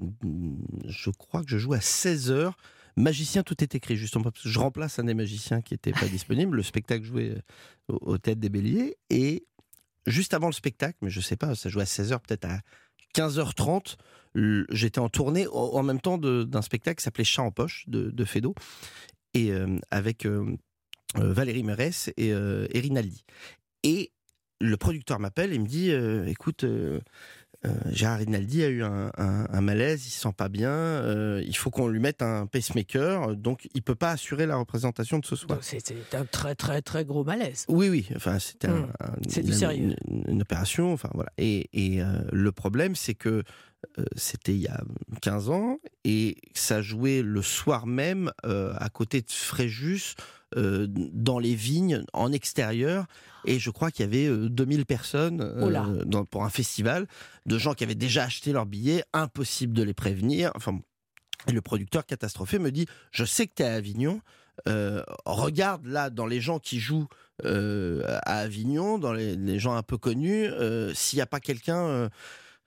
Je crois que je joue à seize heures. Magicien, tout est écrit, justement, parce que je remplace un des magiciens qui n'était pas disponible. Le spectacle jouait au, au Théâtre des Béliers. Et juste avant le spectacle, mais je ne sais pas, ça jouait à seize heures, peut-être à quinze heures trente, le- j'étais en tournée en, en même temps de- d'un spectacle qui s'appelait Chat en poche de, de Feydeau, et euh, avec euh, euh, Valérie Mérès et euh, et Rinaldi. Et le producteur m'appelle et me dit euh, écoute, euh, euh, Gérard Rinaldi a eu un, un- un malaise, il se sent pas bien, euh, il faut qu'on lui mette un pacemaker, donc il peut pas assurer la représentation de ce soir. Donc, C'était un très très très gros malaise. Oui, oui, enfin c'était un- Mmh. un- C'est du une, sérieux. Une, une opération, enfin voilà. Et, et, euh, le problème, c'est que euh, c'était il y a quinze ans et ça jouait le soir même euh, à côté de Fréjus, euh, dans les vignes, en extérieur. Et je crois qu'il y avait euh, deux mille personnes euh, Oh là. dans- pour un festival, de gens qui avaient déjà acheté leurs billets, impossible de les prévenir. Enfin, bon. Et le producteur catastrophé me dit je sais que tu es à Avignon, euh, regarde là dans les gens qui jouent euh, à Avignon, dans les, les gens un peu connus, euh, s'il n'y a pas quelqu'un. euh,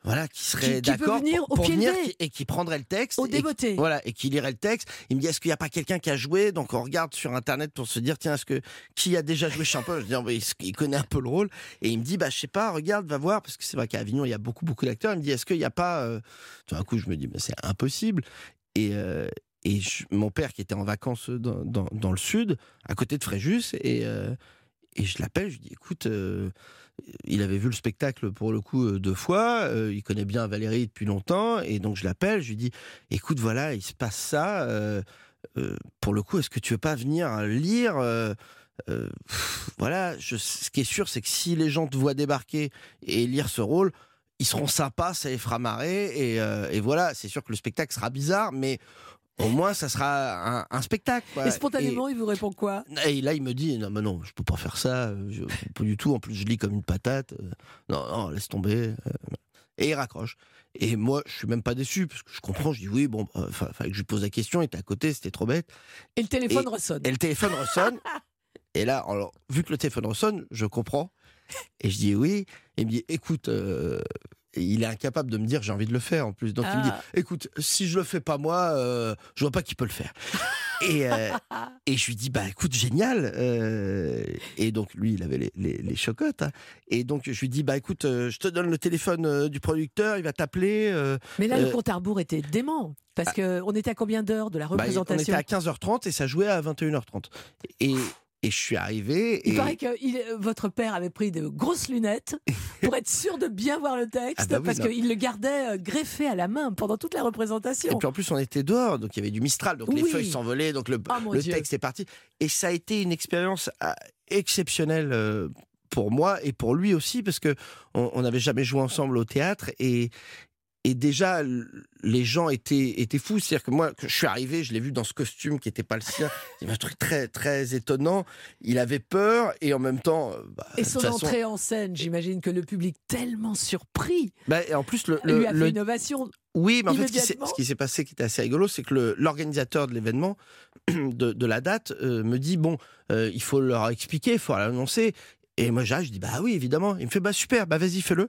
voilà, qui serait Qui- qui peut d'accord venir pour, au pour pied venir levé. qui- et qui prendrait le texte. Au et débeauté. qui- Voilà, et qui lirait le texte. Il me dit, est-ce qu'il n'y a pas quelqu'un qui a joué? Donc on regarde sur Internet pour se dire, tiens, est-ce que qui a déjà joué Champollion? Je dis, oh, mais il connaît un peu le rôle. Et il me dit, bah, je sais pas, regarde, va voir, parce que c'est vrai qu'à Avignon, il y a beaucoup, beaucoup d'acteurs. Il me dit, est-ce qu'il n'y a pas... Euh... Tout d'un coup, je me dis, mais c'est impossible. Et, euh, et je- mon père, qui était en vacances dans, dans, dans le sud, à côté de Fréjus, et, euh, et je l'appelle, je lui dis, écoute... Euh, il avait vu le spectacle pour le coup euh, deux fois, euh, il connaît bien Valérie depuis longtemps, et donc je l'appelle, je lui dis, écoute, voilà, il se passe ça, euh, euh, pour le coup, est-ce que tu veux pas venir lire euh, euh, pff, voilà, je, ce qui est sûr, c'est que si les gens te voient débarquer et lire ce rôle, ils seront sympas, ça les fera marrer, et, euh, et voilà, c'est sûr que le spectacle sera bizarre, mais au moins ça sera un, un spectacle, quoi. Et spontanément, il vous répond quoi? Et là, il me dit, non, mais non, je peux pas faire ça, euh, je, pas du tout. En plus, je lis comme une patate. euh, non, non, laisse tomber. euh. Et il raccroche. Et moi, je suis même pas déçu, parce que je comprends, je dis oui, bon, il fallait que je lui pose la question, il était à côté, c'était trop bête. Et le téléphone Et- ressonne. Et le téléphone ressonne. Et là, alors, vu que le téléphone ressonne, je comprends. Et je dis oui. Et il me dit, écoute, euh, et il est incapable de me dire j'ai envie de le faire en plus. Donc il me dit, Ah. écoute, si je le fais pas moi, euh, je vois pas qui peut le faire. Et, euh, et je lui dis, bah écoute, génial. euh, et donc lui, il avait les, les, les chocottes. hein. Et donc je lui dis, bah écoute, euh, je te donne le téléphone euh, du producteur, il va t'appeler. euh, Mais là, le euh, compte à rebours était dément. Parce qu'on était à combien d'heures de la bah, on représentation? était à quinze heures trente et ça jouait à vingt et une heures trente. Et, et je suis arrivé. Il et... paraît que il- votre père avait pris de grosses lunettes pour être sûr de bien voir le texte, Ah bah oui, parce non. qu'il le gardait euh, greffé à la main pendant toute la représentation. Et puis en plus, on était dehors, donc il y avait du Mistral, donc les Oui. feuilles s'envolaient, donc le, Ah, mon le Dieu. texte est parti. Et ça a été une expérience ah, exceptionnelle euh, pour moi et pour lui aussi, parce que on on n'avait jamais joué ensemble au théâtre et et déjà l- les gens étaient étaient fous. C'est-à-dire que moi, quand je suis arrivé, je l'ai vu dans ce costume qui n'était pas le sien. Il y avait un truc très très étonnant. Il avait peur et en même temps. euh, bah, Et de son toute façon- entrée en scène, j'imagine que le public tellement surpris bah, et en plus le, le- lui a fait le- une ovation. Oui, mais en fait, ce qui s'est- Immédiatement. ce qui s'est passé, qui était assez rigolo, c'est que le- l'organisateur de l'événement, de, de la date, euh, me dit, bon, euh, il faut leur expliquer, il faut l'annoncer. Et moi, j'arrive, je dis, bah oui, évidemment. Il me fait, bah super, bah vas-y, fais-le.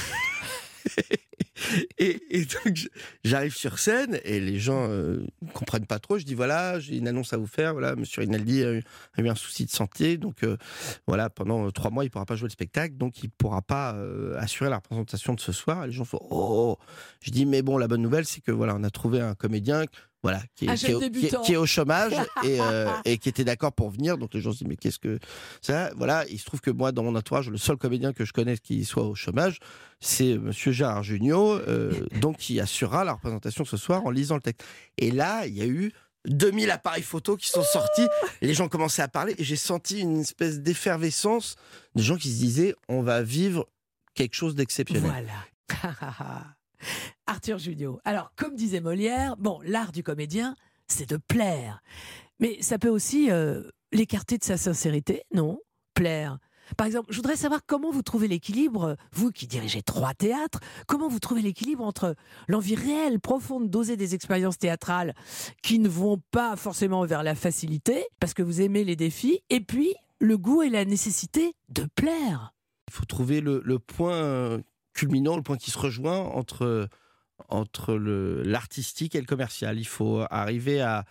et, et donc, je- j'arrive sur scène et les gens euh, ne comprennent pas trop. Je dis, voilà, j'ai une annonce à vous faire. Voilà, monsieur Rinaldi a eu, a eu un souci de santé. Donc, euh, voilà, pendant euh, trois mois, il ne pourra pas jouer le spectacle. Donc, il ne pourra pas euh, assurer la représentation de ce soir. Et les gens font, oh. Je dis, mais bon, la bonne nouvelle, c'est que voilà, on a trouvé un comédien. Voilà, qui Un est, qui, jeune est, au- qui est- débutant. qui est au chômage et, euh, et qui était d'accord pour venir. Donc les gens se disent mais qu'est-ce que ça? Voilà, il se trouve que moi dans mon entourage, le seul comédien que je connais qui soit au chômage, c'est Monsieur Gérard Jugnot, euh, donc qui assurera la représentation ce soir en lisant le texte. Et là, il y a eu deux mille appareils photos qui sont sortis. Et les gens commençaient à parler et j'ai senti une espèce d'effervescence de gens qui se disaient on va vivre quelque chose d'exceptionnel. Voilà. Arthur Jugnot. Alors, comme disait Molière, bon, l'art du comédien, c'est de plaire. Mais ça peut aussi euh, l'écarter de sa sincérité, non? Plaire. Par exemple, je voudrais savoir comment vous trouvez l'équilibre, vous qui dirigez trois théâtres, comment vous trouvez l'équilibre entre l'envie réelle, profonde d'oser des expériences théâtrales qui ne vont pas forcément vers la facilité, parce que vous aimez les défis, et puis le goût et la nécessité de plaire. Il faut trouver le, le point culminant, le point qui se rejoint entre, entre le, l'artistique et le commercial. Il faut arriver à,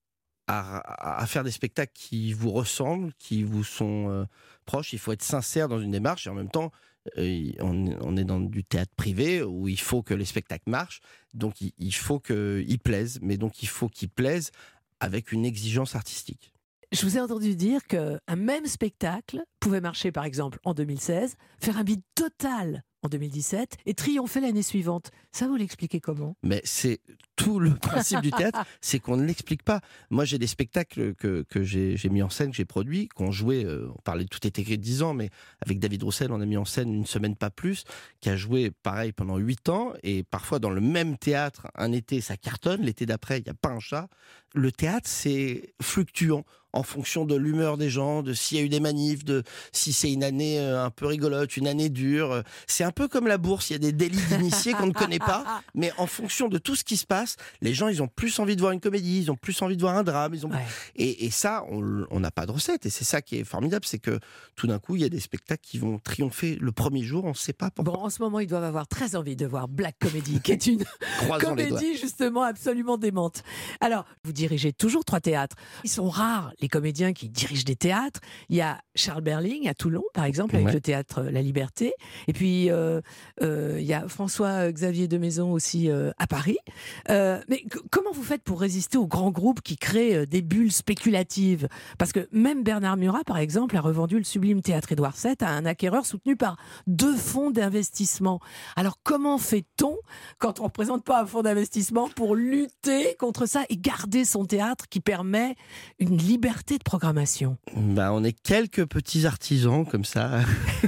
à, à faire des spectacles qui vous ressemblent, qui vous sont euh, proches. Il faut être sincère dans une démarche et en même temps, euh, on, on est dans du théâtre privé où il faut que les spectacles marchent. Donc il, il faut qu'ils plaisent, mais donc il faut qu'ils plaisent avec une exigence artistique. Je vous ai entendu dire qu'un même spectacle pouvait marcher, par exemple, en deux mille seize, faire un bid total en deux mille dix-sept et triompher l'année suivante. Ça, vous l'expliquez comment? Mais c'est tout le principe du théâtre, c'est qu'on ne l'explique pas. Moi, j'ai des spectacles que, que j'ai, j'ai mis en scène, que j'ai produits, qu'on jouait, euh, on parlait de Tout est écrit de dix ans, mais avec David Roussel, on a mis en scène une semaine, pas plus, qui a joué pareil pendant huit ans, et parfois dans le même théâtre, un été, ça cartonne, l'été d'après, il n'y a pas un chat. Le théâtre, c'est fluctuant en fonction de l'humeur des gens, de s'il y a eu des manifs, de si c'est une année euh, un peu rigolote, une année dure. C'est un peu comme la bourse, il y a des délits d'initiés qu'on ne connaît pas, mais en fonction de tout ce qui se passe, les gens, ils ont plus envie de voir une comédie, ils ont plus envie de voir un drame, ils ont... ouais. et, et ça, on n'a pas de recette, et c'est ça qui est formidable, c'est que tout d'un coup, il y a des spectacles qui vont triompher le premier jour, on ne sait pas pourquoi. Bon, en ce moment, ils doivent avoir très envie de voir Black Comedy, qui est une comédie justement absolument démente. Alors, vous dirigez toujours trois théâtres. Ils sont rares, les comédiens qui dirigent des théâtres. Il y a Charles Berling à Toulon, par exemple, avec ouais. le théâtre La Liberté. Et puis, euh, euh, il y a François-Xavier de Maison aussi euh, à Paris. Euh, mais c- comment vous faites pour résister aux grands groupes qui créent euh, des bulles spéculatives ? Parce que même Bernard Murat, par exemple, a revendu le sublime théâtre Édouard sept à un acquéreur soutenu par deux fonds d'investissement. Alors, comment fait-on quand on ne représente pas un fonds d'investissement pour lutter contre ça et garder son théâtre qui permet une liberté de programmation ? Ben, on est quelques petits artisans comme ça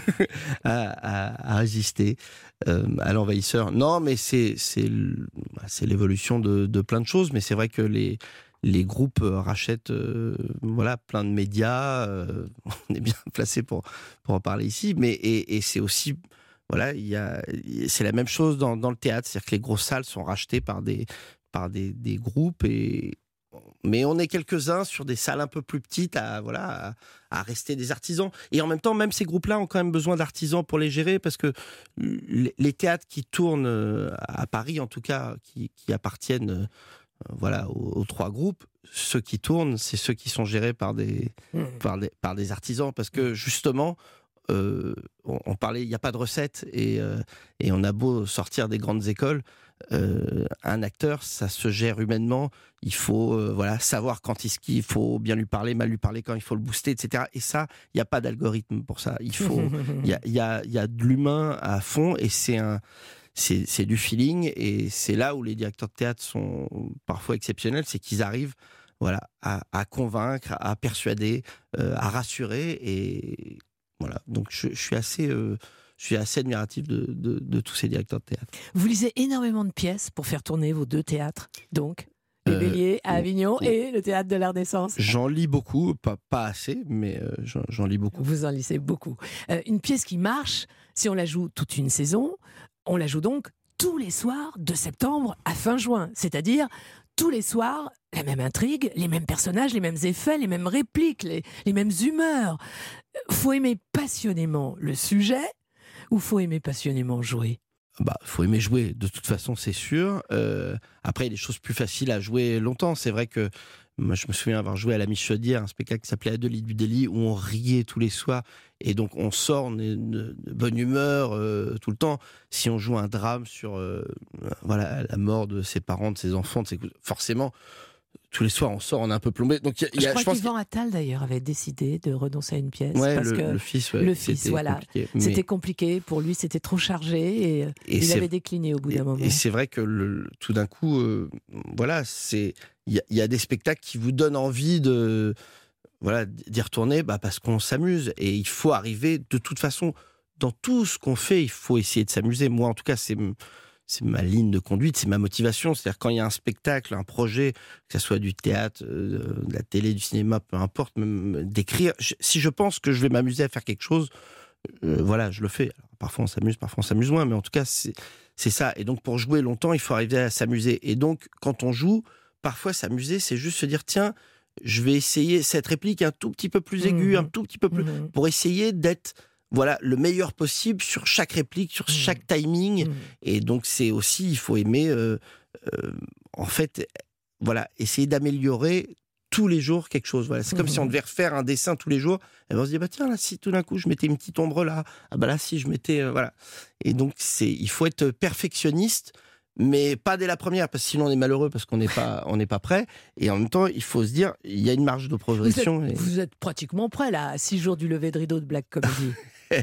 à, à, à résister euh, à l'envahisseur. Non, mais c'est, c'est, c'est l'évolution de, de plein de choses, mais c'est vrai que les, les groupes rachètent euh, voilà, plein de médias, euh, on est bien placé pour, pour en parler ici, mais, et, et c'est aussi... Voilà, il y a, c'est la même chose dans, dans le théâtre, c'est-à-dire que les grosses salles sont rachetées par des, par des, des groupes, et, mais on est quelques-uns sur des salles un peu plus petites à, voilà, à, à rester des artisans. Et en même temps, même ces groupes-là ont quand même besoin d'artisans pour les gérer, parce que les, les théâtres qui tournent à Paris, en tout cas, qui, qui appartiennent voilà, aux, aux trois groupes, ceux qui tournent, c'est ceux qui sont gérés par des, mmh. par des, par des artisans, parce que justement... Euh, on, on parlait, il n'y a pas de recette et, euh, et on a beau sortir des grandes écoles, euh, un acteur, ça se gère humainement. Il faut euh, voilà, savoir quand il, il faut bien lui parler, mal lui parler, quand il faut le booster, et cetera. Et ça, il n'y a pas d'algorithme pour ça. Il faut, il y a, il y a, il y a de l'humain à fond et c'est un, c'est, c'est du feeling. Et c'est là où les directeurs de théâtre sont parfois exceptionnels, c'est qu'ils arrivent voilà, à, à convaincre, à persuader, euh, à rassurer et voilà, donc je, je suis assez, euh, je suis assez admiratif de, de, de tous ces directeurs de théâtre. Vous lisez énormément de pièces pour faire tourner vos deux théâtres, donc Les euh, Béliers à Avignon oh, et le Théâtre de la Renaissance. J'en lis beaucoup, pas, pas assez, mais euh, j'en, j'en lis beaucoup. Vous en lisez beaucoup. Euh, une pièce qui marche, si on la joue toute une saison, on la joue donc tous les soirs de septembre à fin juin, c'est-à-dire tous les soirs, la même intrigue, les mêmes personnages, les mêmes effets, les mêmes répliques, les, les mêmes humeurs. Faut aimer passionnément le sujet ou faut aimer passionnément jouer ? Bah, faut aimer jouer, de toute façon, c'est sûr. Euh, après, il y a des choses plus faciles à jouer longtemps. C'est vrai que moi, je me souviens avoir joué à la Michaudière, un spectacle qui s'appelait Adeline du délit, où on riait tous les soirs. Et donc, on sort de, de, de bonne humeur euh, tout le temps. Si on joue un drame sur euh, voilà, la mort de ses parents, de ses enfants, de ses... forcément... Tous les soirs, on sort, on est un peu plombé. Donc, y a, je y a, crois je pense qu'Yvan Attal, d'ailleurs, avait décidé de renoncer à une pièce. Ouais, parce le, que le fils, ouais, le fils voilà. Compliqué. Mais... C'était compliqué. Pour lui, c'était trop chargé. Et, et il avait décliné au bout et, d'un moment. Et c'est vrai que le, tout d'un coup, euh, voilà, c'est il y, y a des spectacles qui vous donnent envie de, voilà, d'y retourner bah, parce qu'on s'amuse. Et il faut arriver, de toute façon, dans tout ce qu'on fait, il faut essayer de s'amuser. Moi, en tout cas, c'est... c'est ma ligne de conduite, c'est ma motivation. C'est-à-dire quand il y a un spectacle, un projet, que ce soit du théâtre, euh, de la télé, du cinéma, peu importe, même d'écrire, je, si je pense que je vais m'amuser à faire quelque chose, euh, voilà, je le fais. Alors, parfois on s'amuse, parfois on s'amuse moins, mais en tout cas, c'est, c'est ça. Et donc pour jouer longtemps, il faut arriver à s'amuser. Et donc quand on joue, parfois s'amuser, c'est juste se dire, tiens, je vais essayer cette réplique un tout petit peu plus aiguë, mmh. un tout petit peu plus... Mmh. pour essayer d'être... voilà, le meilleur possible sur chaque réplique, sur mmh. chaque timing. Mmh. Et donc, c'est aussi, il faut aimer, euh, euh, en fait, voilà, essayer d'améliorer tous les jours quelque chose. Voilà. C'est mmh. comme si on devait refaire un dessin tous les jours. Et ben on se dit, bah tiens, là, si tout d'un coup, je mettais une petite ombre là, ah bah là, si je mettais, euh, voilà. Et donc, c'est, il faut être perfectionniste, mais pas dès la première, parce que sinon on est malheureux, parce qu'on n'est pas, on n'est pas prêt. Et en même temps, il faut se dire, il y a une marge de progression. Vous êtes, et... vous êtes pratiquement prêt, là, à six jours du lever de rideau de Black Comedy.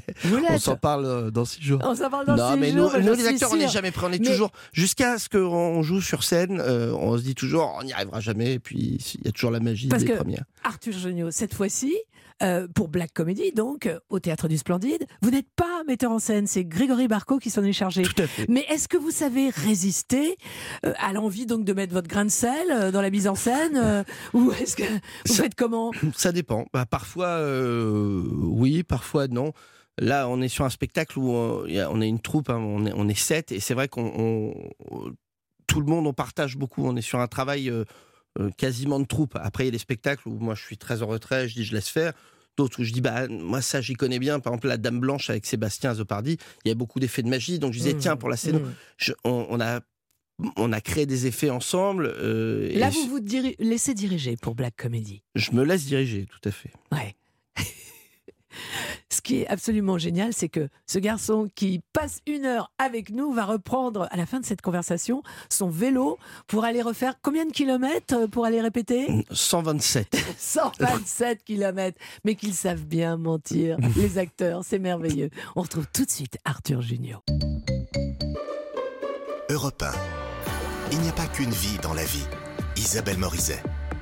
On s'en parle dans six jours. On s'en parle dans non, six mais jours. Nous, nous les acteurs, sûr. On n'est jamais prêts. On est mais... toujours jusqu'à ce qu'on joue sur scène. Euh, on se dit toujours, on n'y arrivera jamais. Et puis il y a toujours la magie Parce des que premières. Arthur Geniaud, cette fois-ci, euh, pour Black Comedy, donc au Théâtre du Splendide, vous n'êtes pas metteur en scène. C'est Grégory Barcaud qui s'en est chargé. Tout à fait. Mais est-ce que vous savez résister euh, à l'envie donc de mettre votre grain de sel euh, dans la mise en scène euh, ou est-ce que vous ça, faites comment ? Ça dépend. Bah, parfois, euh, oui, parfois non. Là, on est sur un spectacle où on, y a, on est une troupe, hein, on, est, on est sept, et c'est vrai qu'on on, tout le monde, on partage beaucoup. On est sur un travail euh, euh, quasiment de troupe. Après, il y a des spectacles où moi, je suis très en retrait, je dis je laisse faire. D'autres où je dis, bah, moi, ça, j'y connais bien. Par exemple, la Dame Blanche avec Sébastien Azopardi, il y a beaucoup d'effets de magie. Donc, je disais, mmh, tiens, pour la scène, mmh. je, on, on a On a créé des effets ensemble. Euh, Là, vous je... vous diri- laissez diriger pour Black Comedy. Je me laisse diriger, tout à fait. Ouais. Ce qui est absolument génial, c'est que ce garçon qui passe une heure avec nous va reprendre, à la fin de cette conversation, son vélo pour aller refaire combien de kilomètres pour aller répéter ? cent vingt-sept. cent vingt-sept kilomètres. Mais qu'ils savent bien mentir, les acteurs, c'est merveilleux. On retrouve tout de suite Arthur Junior. Europe un. Il n'y a pas qu'une vie dans la vie. Isabelle Morizet.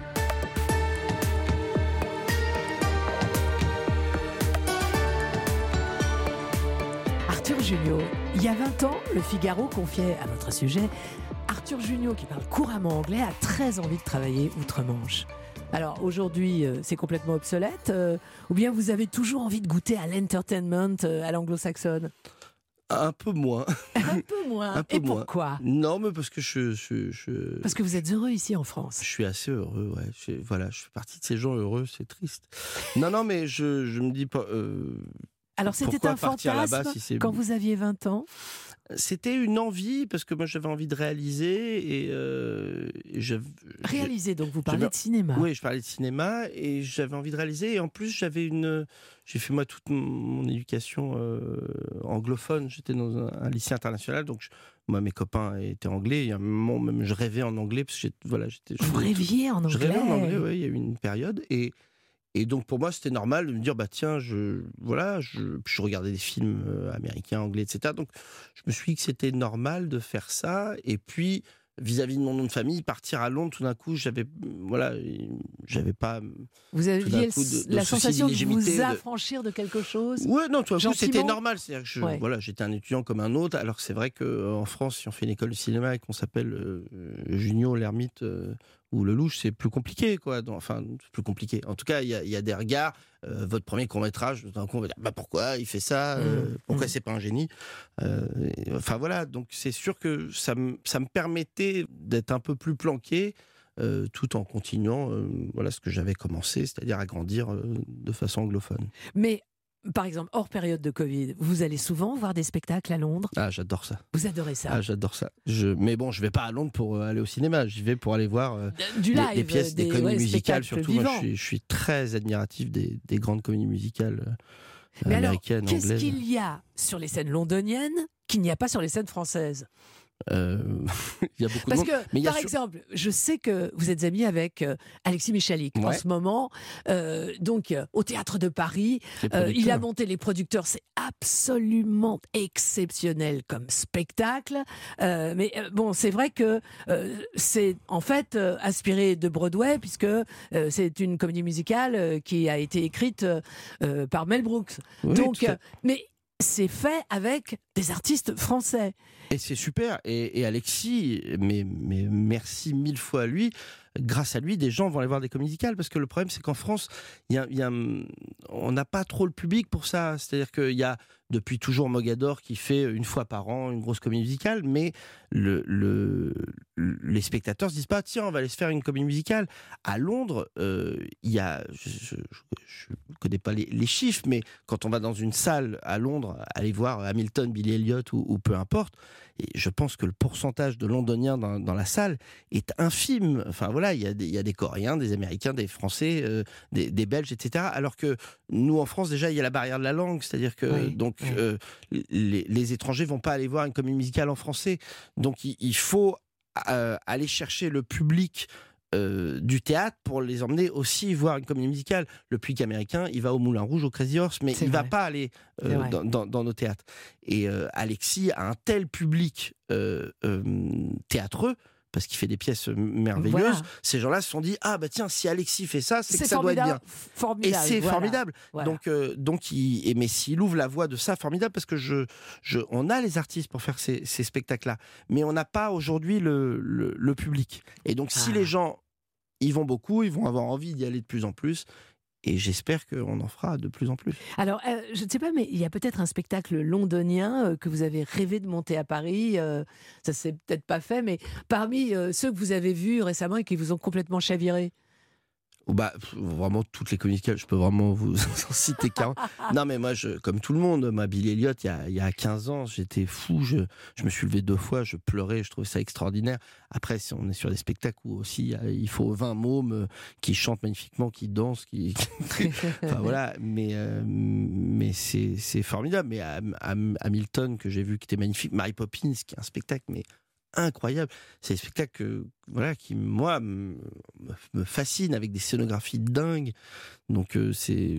Arthur Junio, il y a vingt ans, le Figaro confiait à votre sujet Arthur Junio, qui parle couramment anglais, a très envie de travailler outre-Manche. Alors aujourd'hui, euh, c'est complètement obsolète, euh, ou bien vous avez toujours envie de goûter à l'entertainment euh, à l'anglo-saxonne ? Un peu moins. Un peu moins. Un peu Et moins. Pourquoi ? Non, mais parce que je, je, je... Parce que vous êtes heureux ici en France. Je suis assez heureux, ouais. Je, voilà, je fais partie de ces gens heureux, c'est triste. Non, non, mais je, je me dis pas... Euh... Alors c'était un fantasme si quand vous aviez vingt ans ? C'était une envie, parce que moi j'avais envie de réaliser. Et, euh, et je, réaliser, donc vous parlez de cinéma. Oui, je parlais de cinéma et j'avais envie de réaliser. Et en plus, j'avais une. J'ai fait moi toute mon éducation euh, anglophone. J'étais dans un, un lycée international, donc je, moi mes copains étaient anglais. Il y a un moment même je rêvais en anglais. Parce que voilà, j'étais, vous je, rêviez en anglais ? Je rêvais en anglais, oui, il y a eu une période. Et. Et donc pour moi c'était normal de me dire bah tiens je voilà je, je regardais des films euh, américains, anglais, et cetera. Donc je me suis dit que c'était normal de faire ça. Et puis vis-à-vis de mon nom de famille, partir à Londres, tout d'un coup j'avais voilà j'avais pas. Vous aviez de, de la sensation de vous affranchir de quelque chose. Ouais non tout d'un coup c'était normal, c'est-à-dire que je, ouais. voilà j'étais un étudiant comme un autre. Alors que c'est vrai que en France si on fait une école de cinéma et qu'on s'appelle euh, Junio, l'ermite. Euh, ou le louche, c'est plus compliqué, quoi. Donc, enfin, c'est plus compliqué. En tout cas, il y, y a des regards. Euh, votre premier court-métrage, d'un coup, on va dire bah, pourquoi il fait ça euh, mmh. Pourquoi mmh. c'est pas un génie euh, et, Enfin, voilà. Donc, c'est sûr que ça, m- ça me permettait d'être un peu plus planqué euh, tout en continuant euh, voilà, ce que j'avais commencé, c'est-à-dire à grandir euh, de façon anglophone. Mais. Par exemple, hors période de Covid, vous allez souvent voir des spectacles à Londres ? Ah, j'adore ça. Vous adorez ça ? Ah, j'adore ça. Je... Mais bon, je vais pas à Londres pour aller au cinéma. J'y vais pour aller voir euh, du live, des, des pièces, des, des comédies ouais, musicales surtout. Moi, je suis, je suis très admiratif des, des grandes comédies musicales euh, Mais américaines, alors, anglaises. Qu'est-ce qu'il y a sur les scènes londoniennes qu'il n'y a pas sur les scènes françaises ? Euh, il y a beaucoup Parce de que, monde. Mais par il y a exemple, je sais que vous êtes amis avec euh, Alexis Michalik ouais. en ce moment, euh, donc euh, au Théâtre de Paris. Euh, il a monté les producteurs, c'est absolument exceptionnel comme spectacle. Euh, mais euh, bon, c'est vrai que euh, c'est en fait euh, inspiré de Broadway, puisque euh, c'est une comédie musicale euh, qui a été écrite euh, par Mel Brooks. Oui, donc, euh, mais c'est fait avec des artistes français. Et c'est super. Et, et Alexis, mais, mais merci mille fois à lui. Grâce à lui, des gens vont aller voir des comédies musicales. Parce que le problème, c'est qu'en France, y a, y a, on n'a pas trop le public pour ça. C'est-à-dire qu'il y a depuis toujours Mogador qui fait une fois par an une grosse comédie musicale. Mais le, le, les spectateurs se disent pas, tiens, on va aller se faire une comédie musicale. À Londres, euh, il y a, je ne connais pas les, les chiffres, mais quand on va dans une salle à Londres, aller voir Hamilton, Billy Elliot ou, ou peu importe, et je pense que le pourcentage de Londoniens dans, dans la salle est infime. Enfin voilà, il y a des, il y a des Coréens, des Américains, des Français, euh, des, des Belges, et cetera. Alors que nous, en France, déjà, il y a la barrière de la langue, c'est-à-dire que oui, donc oui. Euh, les, les étrangers vont pas aller voir une comédie musicale en français. Donc il, il faut euh, aller chercher le public Euh, du théâtre pour les emmener aussi voir une comédie musicale. Le public américain, il va au Moulin Rouge, au Crazy Horse, mais c'est il ne va pas aller euh, dans, dans, dans nos théâtres. Et euh, Alexis a un tel public euh, euh, théâtreux, parce qu'il fait des pièces merveilleuses. Voilà. Ces gens-là se sont dit, ah bah tiens, si Alexis fait ça, c'est, c'est que ça doit être bien. Formidable. Et c'est voilà. formidable. Voilà. Donc, euh, donc il, et mais s'il ouvre la voie de ça, formidable, parce que je, je, on a les artistes pour faire ces, ces spectacles-là, mais on n'a pas aujourd'hui le, le, le public. Et donc, si ah. les gens y vont beaucoup, ils vont avoir envie d'y aller de plus en plus. et j'espère qu'on en fera de plus en plus. Alors, euh, je ne sais pas, mais il y a peut-être un spectacle londonien euh, que vous avez rêvé de monter à Paris. Euh, ça s'est peut-être pas fait, mais parmi euh, ceux que vous avez vus récemment et qui vous ont complètement chaviré. Bah, vraiment, toutes les comédies, je peux vraiment vous en citer quarante. Non, mais moi, je, comme tout le monde, ma Billy Elliot, il y a, il y a quinze ans, j'étais fou. Je, je me suis levé deux fois, je pleurais, je trouvais ça extraordinaire. Après, si on est sur des spectacles où aussi il, y a, il faut vingt mômes qui chantent magnifiquement, qui dansent, qui. Enfin voilà, mais, euh, mais c'est, c'est formidable. Mais Hamilton, que j'ai vu, qui était magnifique, Mary Poppins, qui est un spectacle, mais. Incroyable, c'est des spectacles que, voilà, qui moi me, me fascinent avec des scénographies dingues. Donc euh, c'est.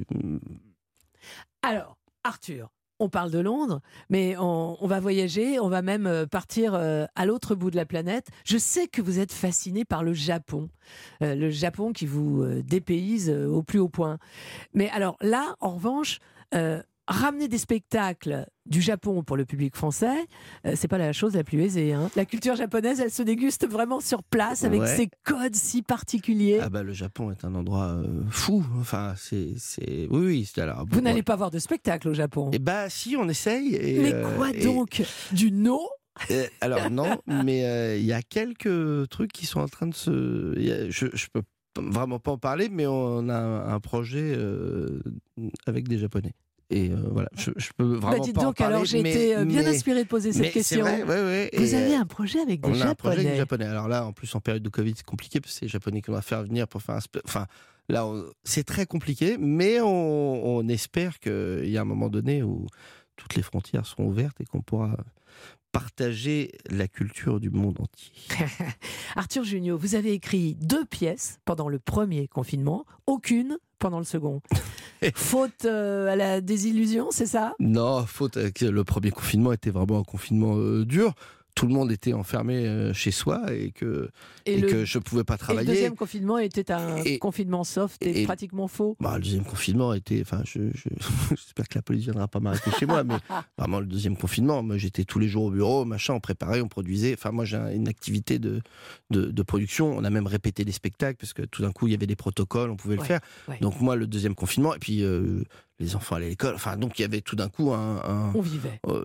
Alors Arthur, on parle de Londres, mais on, on va voyager, on va même partir euh, à l'autre bout de la planète. Je sais que vous êtes fasciné par le Japon, euh, le Japon qui vous euh, dépayse euh, au plus haut point. Mais alors là, en revanche. Euh, Ramener des spectacles du Japon pour le public français, euh, c'est pas la chose la plus aisée. Hein. La culture japonaise, elle se déguste vraiment sur place avec ouais. ses codes si particuliers. Ah bah le Japon est un endroit euh, fou. Enfin c'est c'est oui oui. C'est alors, Vous bon, n'allez ouais. pas voir de spectacle au Japon. Eh bah si, on essaye. Et, mais euh, quoi et... donc du no? Euh, alors non, mais il euh, y a quelques trucs qui sont en train de se. Y a, je, je peux vraiment pas en parler, mais on a un, un projet euh, avec des Japonais. Et euh, voilà, je, je peux vraiment bah dites pas donc, en parler. alors j'ai mais, été bien mais, inspirée de poser cette mais question. C'est vrai, ouais, ouais, Vous et avez un projet avec des on Japonais. a un projet avec des Japonais. Alors là, en plus en période de Covid, c'est compliqué parce que c'est les Japonais qu'on va faire venir pour faire un. Spe... Enfin, là, on... c'est très compliqué, mais on, on espère qu'il y a un moment donné où toutes les frontières seront ouvertes et qu'on pourra partager la culture du monde entier. Arthur Jugnot, vous avez écrit deux pièces pendant le premier confinement, aucune pendant le second. Faute euh, à la désillusion, c'est ça? Non, faute. Le premier confinement était vraiment un confinement euh, dur. Tout le monde était enfermé euh, chez soi et que, et, et le, que je ne pouvais pas travailler. Et le deuxième confinement était un et, confinement soft et, et pratiquement faux. Bah, le deuxième confinement était... Enfin, je, je, j'espère que la police ne viendra pas m'arrêter chez moi, mais vraiment le deuxième confinement, moi j'étais tous les jours au bureau, machin, on préparait, on produisait. Enfin, moi j'ai une activité de, de, de production. On a même répété des spectacles parce que tout d'un coup il y avait des protocoles, on pouvait ouais, le faire. Ouais. Donc moi le deuxième confinement, et puis... Euh, les enfants allaient à l'école, enfin donc il y avait tout d'un coup un... un on vivait. Euh,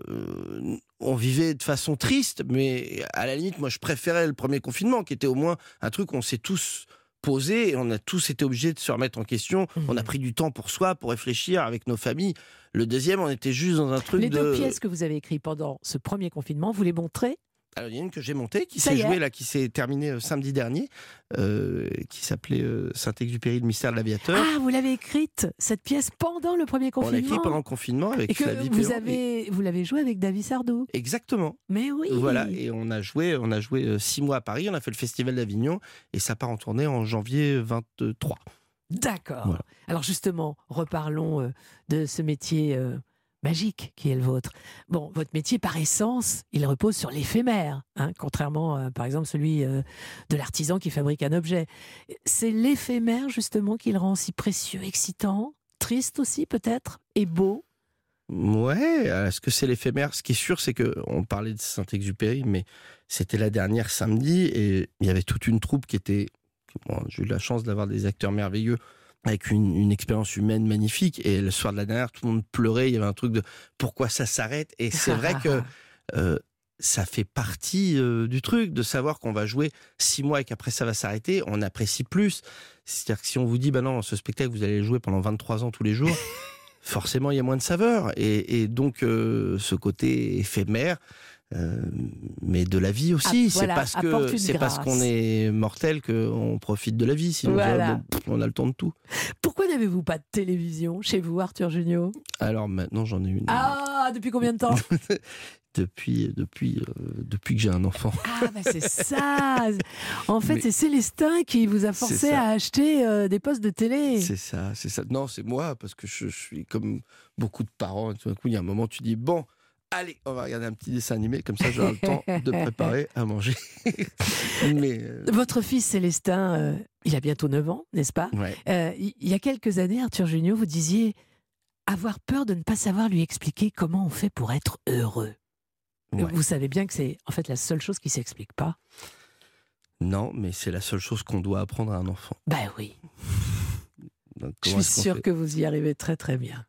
on vivait de façon triste, mais à la limite, moi je préférais le premier confinement, qui était au moins un truc où on s'est tous posés, et on a tous été obligés de se remettre en question, mmh. on a pris du temps pour soi, pour réfléchir avec nos familles. Le deuxième, on était juste dans un truc les de... Les deux pièces que vous avez écrites pendant ce premier confinement, vous les montrez ? Alors, il y a une que j'ai montée, qui s'est jouée, là, qui s'est terminée euh, samedi dernier, euh, qui s'appelait euh, Saint-Exupéry, le mystère de l'aviateur. Ah, vous l'avez écrite, cette pièce, pendant le premier confinement? On l'a écrite pendant le confinement avec et que Flavie vous, Péan, avez, et... vous l'avez jouée avec David Sardou. Exactement. Mais oui. Voilà, et on a joué, on a joué euh, six mois à Paris, on a fait le Festival d'Avignon, et ça part en tournée en janvier vingt-trois. D'accord. Voilà. Alors justement, reparlons euh, de ce métier... Euh, magique qui est le vôtre. Bon, votre métier, par essence, il repose sur l'éphémère, hein, contrairement, euh, par exemple, celui euh, de l'artisan qui fabrique un objet. C'est l'éphémère, justement, qui le rend si précieux, excitant, triste aussi, peut-être, et beau. Ouais, est-ce que c'est l'éphémère? Ce qui est sûr, c'est qu'on parlait de Saint-Exupéry, mais c'était la dernière samedi, et il y avait toute une troupe qui était... Bon, j'ai eu la chance d'avoir des acteurs merveilleux, avec une, une expérience humaine magnifique, et le soir de la dernière, tout le monde pleurait, il y avait un truc de pourquoi ça s'arrête, et c'est vrai que euh, ça fait partie euh, du truc, de savoir qu'on va jouer six mois et qu'après ça va s'arrêter, on apprécie plus. C'est-à-dire que si on vous dit, bah non, ce spectacle, vous allez le jouer pendant vingt-trois ans tous les jours, forcément il y a moins de saveur, et, et donc euh, ce côté éphémère, Euh, mais de la vie aussi, ah, c'est voilà, parce que c'est parce qu'on est mortel qu'on profite de la vie, sinon voilà. bon, on a le temps de tout. Pourquoi n'avez-vous pas de télévision chez vous, Arthur Jugnot? Alors maintenant j'en ai une. Ah, depuis combien de temps? Depuis, depuis, euh, depuis que j'ai un enfant. Ah, bah c'est ça. En fait, mais c'est Célestin qui vous a forcé à acheter euh, des postes de télé. C'est ça, c'est ça. Non, c'est moi, parce que je, je suis comme beaucoup de parents. Et tout d'un coup, il y a un moment, tu dis bon. Allez, on va regarder un petit dessin animé, comme ça j'aurai le temps de préparer à manger. Mais euh... Votre fils Célestin, euh, il a bientôt neuf ans, n'est-ce pas? Ouais. euh, Il y a quelques années, Arthur Jugnot, vous disiez avoir peur de ne pas savoir lui expliquer comment on fait pour être heureux. Ouais. Vous savez bien que c'est en fait la seule chose qui ne s'explique pas. Non, mais c'est la seule chose qu'on doit apprendre à un enfant. Ben oui. Donc, Je suis sûre que vous y arrivez très très bien.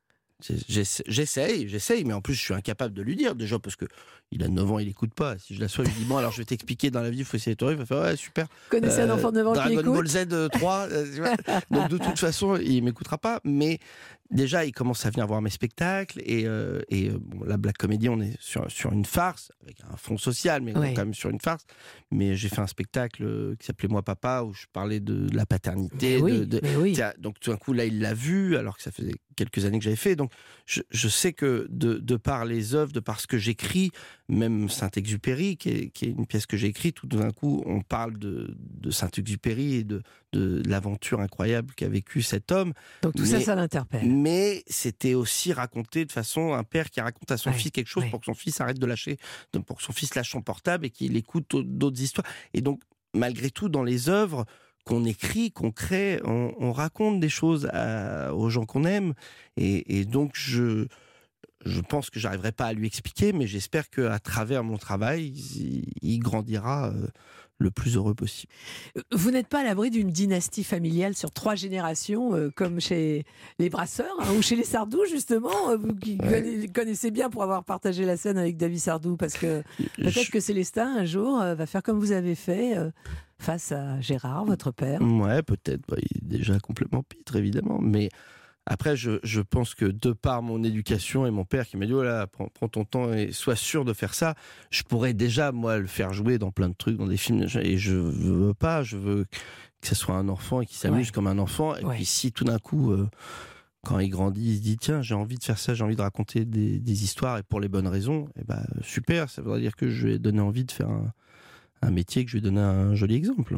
J'essaye, j'essaye, mais en plus je suis incapable de lui dire, déjà parce que il a neuf ans, il écoute pas. Si je l'assois, je lui dis bon alors je vais t'expliquer dans la vie, il faut essayer de il va faire ouais super. Vous connaissez euh, un enfant de neuf ans qui écoute Dragon Ball Z trois, euh, donc de toute façon il m'écoutera pas, mais déjà il commence à venir voir mes spectacles et, euh, et bon, la Black Comedy on est sur, sur une farce, avec un fond social, mais ouais. quand même sur une farce, mais j'ai fait un spectacle qui s'appelait Moi Papa, où je parlais de, de la paternité, mais oui, de, de, mais oui. donc tout d'un coup là il l'a vu, alors que ça faisait quelques années que j'avais fait, donc je, je sais que de, de par les œuvres, de par ce que j'écris, même Saint-Exupéry, qui est, qui est une pièce que j'ai écrite, tout d'un coup on parle de, de Saint-Exupéry et de, de, de l'aventure incroyable qu'a vécu cet homme. Donc tout mais, ça, ça l'interpelle. Mais c'était aussi raconté de façon, un père qui raconte à son ouais, fils quelque chose ouais. pour que son fils arrête de lâcher, pour que son fils lâche son portable et qu'il écoute d'autres histoires. Et donc, malgré tout, dans les œuvres qu'on écrit, qu'on crée, on, on raconte des choses à, aux gens qu'on aime. Et, et donc, je... Je pense que j'arriverai pas à lui expliquer, mais j'espère qu'à travers mon travail, il, il grandira euh, le plus heureux possible. Vous n'êtes pas à l'abri d'une dynastie familiale sur trois générations, euh, comme chez les Brasseurs, hein, ou chez les Sardou, justement, euh, vous qui ouais. connaissez bien pour avoir partagé la scène avec David Sardou, parce que peut-être Je... que Célestin, un jour, euh, va faire comme vous avez fait, euh, face à Gérard, votre père. Ouais, peut-être. Bah, il est déjà complètement pitre, évidemment, mais... Après, je, je pense que de par mon éducation et mon père qui m'a dit oh là, prends, prends ton temps et sois sûr de faire ça, je pourrais déjà moi le faire jouer dans plein de trucs, dans des films, et je veux pas, je veux que ce soit un enfant et qu'il s'amuse ouais. comme un enfant. Et ouais. puis si tout d'un coup, euh, quand il grandit, il se dit tiens, j'ai envie de faire ça, j'ai envie de raconter des, des histoires et pour les bonnes raisons, et ben super, ça voudrait dire que je lui ai donné envie de faire un un métier que je lui ai donné un joli exemple.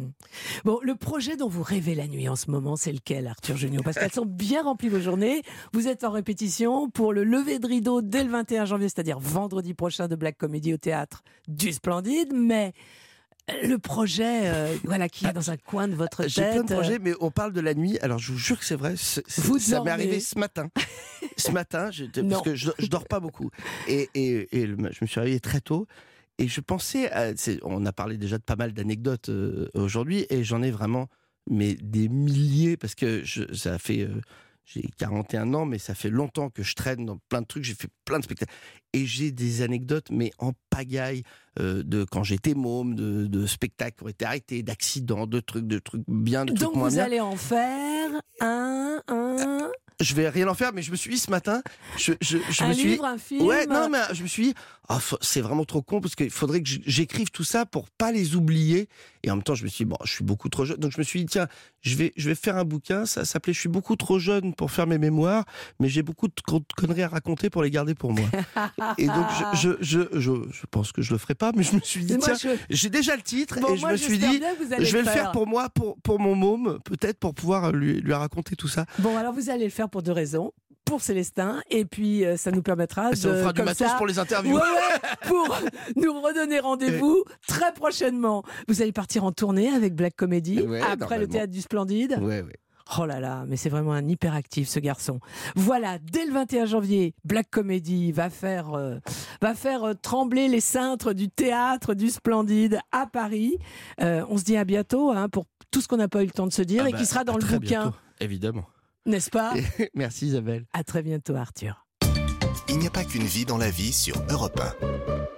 Bon, le projet dont vous rêvez la nuit en ce moment, c'est lequel, Arthur Jugnot? Parce qu'elles sont bien remplies vos journées. Vous êtes en répétition pour le lever de rideau dès le vingt et un janvier, c'est-à-dire vendredi prochain, de Black Comedy au théâtre du Splendide. Mais le projet, euh, voilà, qui est dans un coin de votre tête. J'ai plein de projets, mais on parle de la nuit. Alors, je vous jure que c'est vrai. C'est, c'est, ça m'est arrivé ce matin. ce matin, je, parce que je, je dors pas beaucoup. Et, et, et le, je me suis réveillé très tôt. Et je pensais, à, on a parlé déjà de pas mal d'anecdotes euh, aujourd'hui, et j'en ai vraiment mais des milliers, parce que je, ça fait, euh, j'ai quarante et un ans, mais ça fait longtemps que je traîne dans plein de trucs, j'ai fait plein de spectacles, et j'ai des anecdotes, mais en pagaille, euh, de quand j'étais môme, de, de spectacles qui ont été arrêtés, d'accidents, de trucs, de trucs bien, de Donc trucs moins bien. Donc vous allez en faire un, un... Je vais rien en faire, mais je me suis dit ce matin, je, je, je un me livre, suis dit, un film. ouais, non, mais je me suis dit, oh, c'est vraiment trop con parce qu'il faudrait que j'écrive tout ça pour pas les oublier. Et en même temps, je me suis dit, bon, je suis beaucoup trop jeune, donc je me suis dit, tiens, je vais, je vais faire un bouquin. Ça s'appelait, je suis beaucoup trop jeune pour faire mes mémoires, mais j'ai beaucoup de conneries à raconter pour les garder pour moi. Et donc, je, je, je, je, je pense que je le ferai pas, mais je me suis dit, tiens, je... j'ai déjà le titre bon, et je moi, me suis dit, je vais le faire. faire pour moi, pour, pour mon môme, peut-être pour pouvoir lui, lui raconter tout ça. Bon, alors vous allez le faire pour deux raisons. Pour Célestin, et puis euh, ça nous permettra de... Ça nous fera du matos ça, pour les interviews. Ouais, ouais, pour nous redonner rendez-vous très prochainement. Vous allez partir en tournée avec Black Comedy, ouais, après le théâtre du Splendide. Ouais, ouais. Oh là là, mais c'est vraiment un hyperactif, ce garçon. Voilà, dès le vingt et un janvier, Black Comedy va faire, euh, va faire euh, trembler les cintres du théâtre du Splendide à Paris. Euh, on se dit à bientôt, hein, pour tout ce qu'on n'a pas eu le temps de se dire, ah et bah, qui sera dans le bouquin. Bientôt, évidemment. N'est-ce pas? Merci Isabelle. À très bientôt Arthur. Il n'y a pas qu'une vie dans la vie sur Europe un.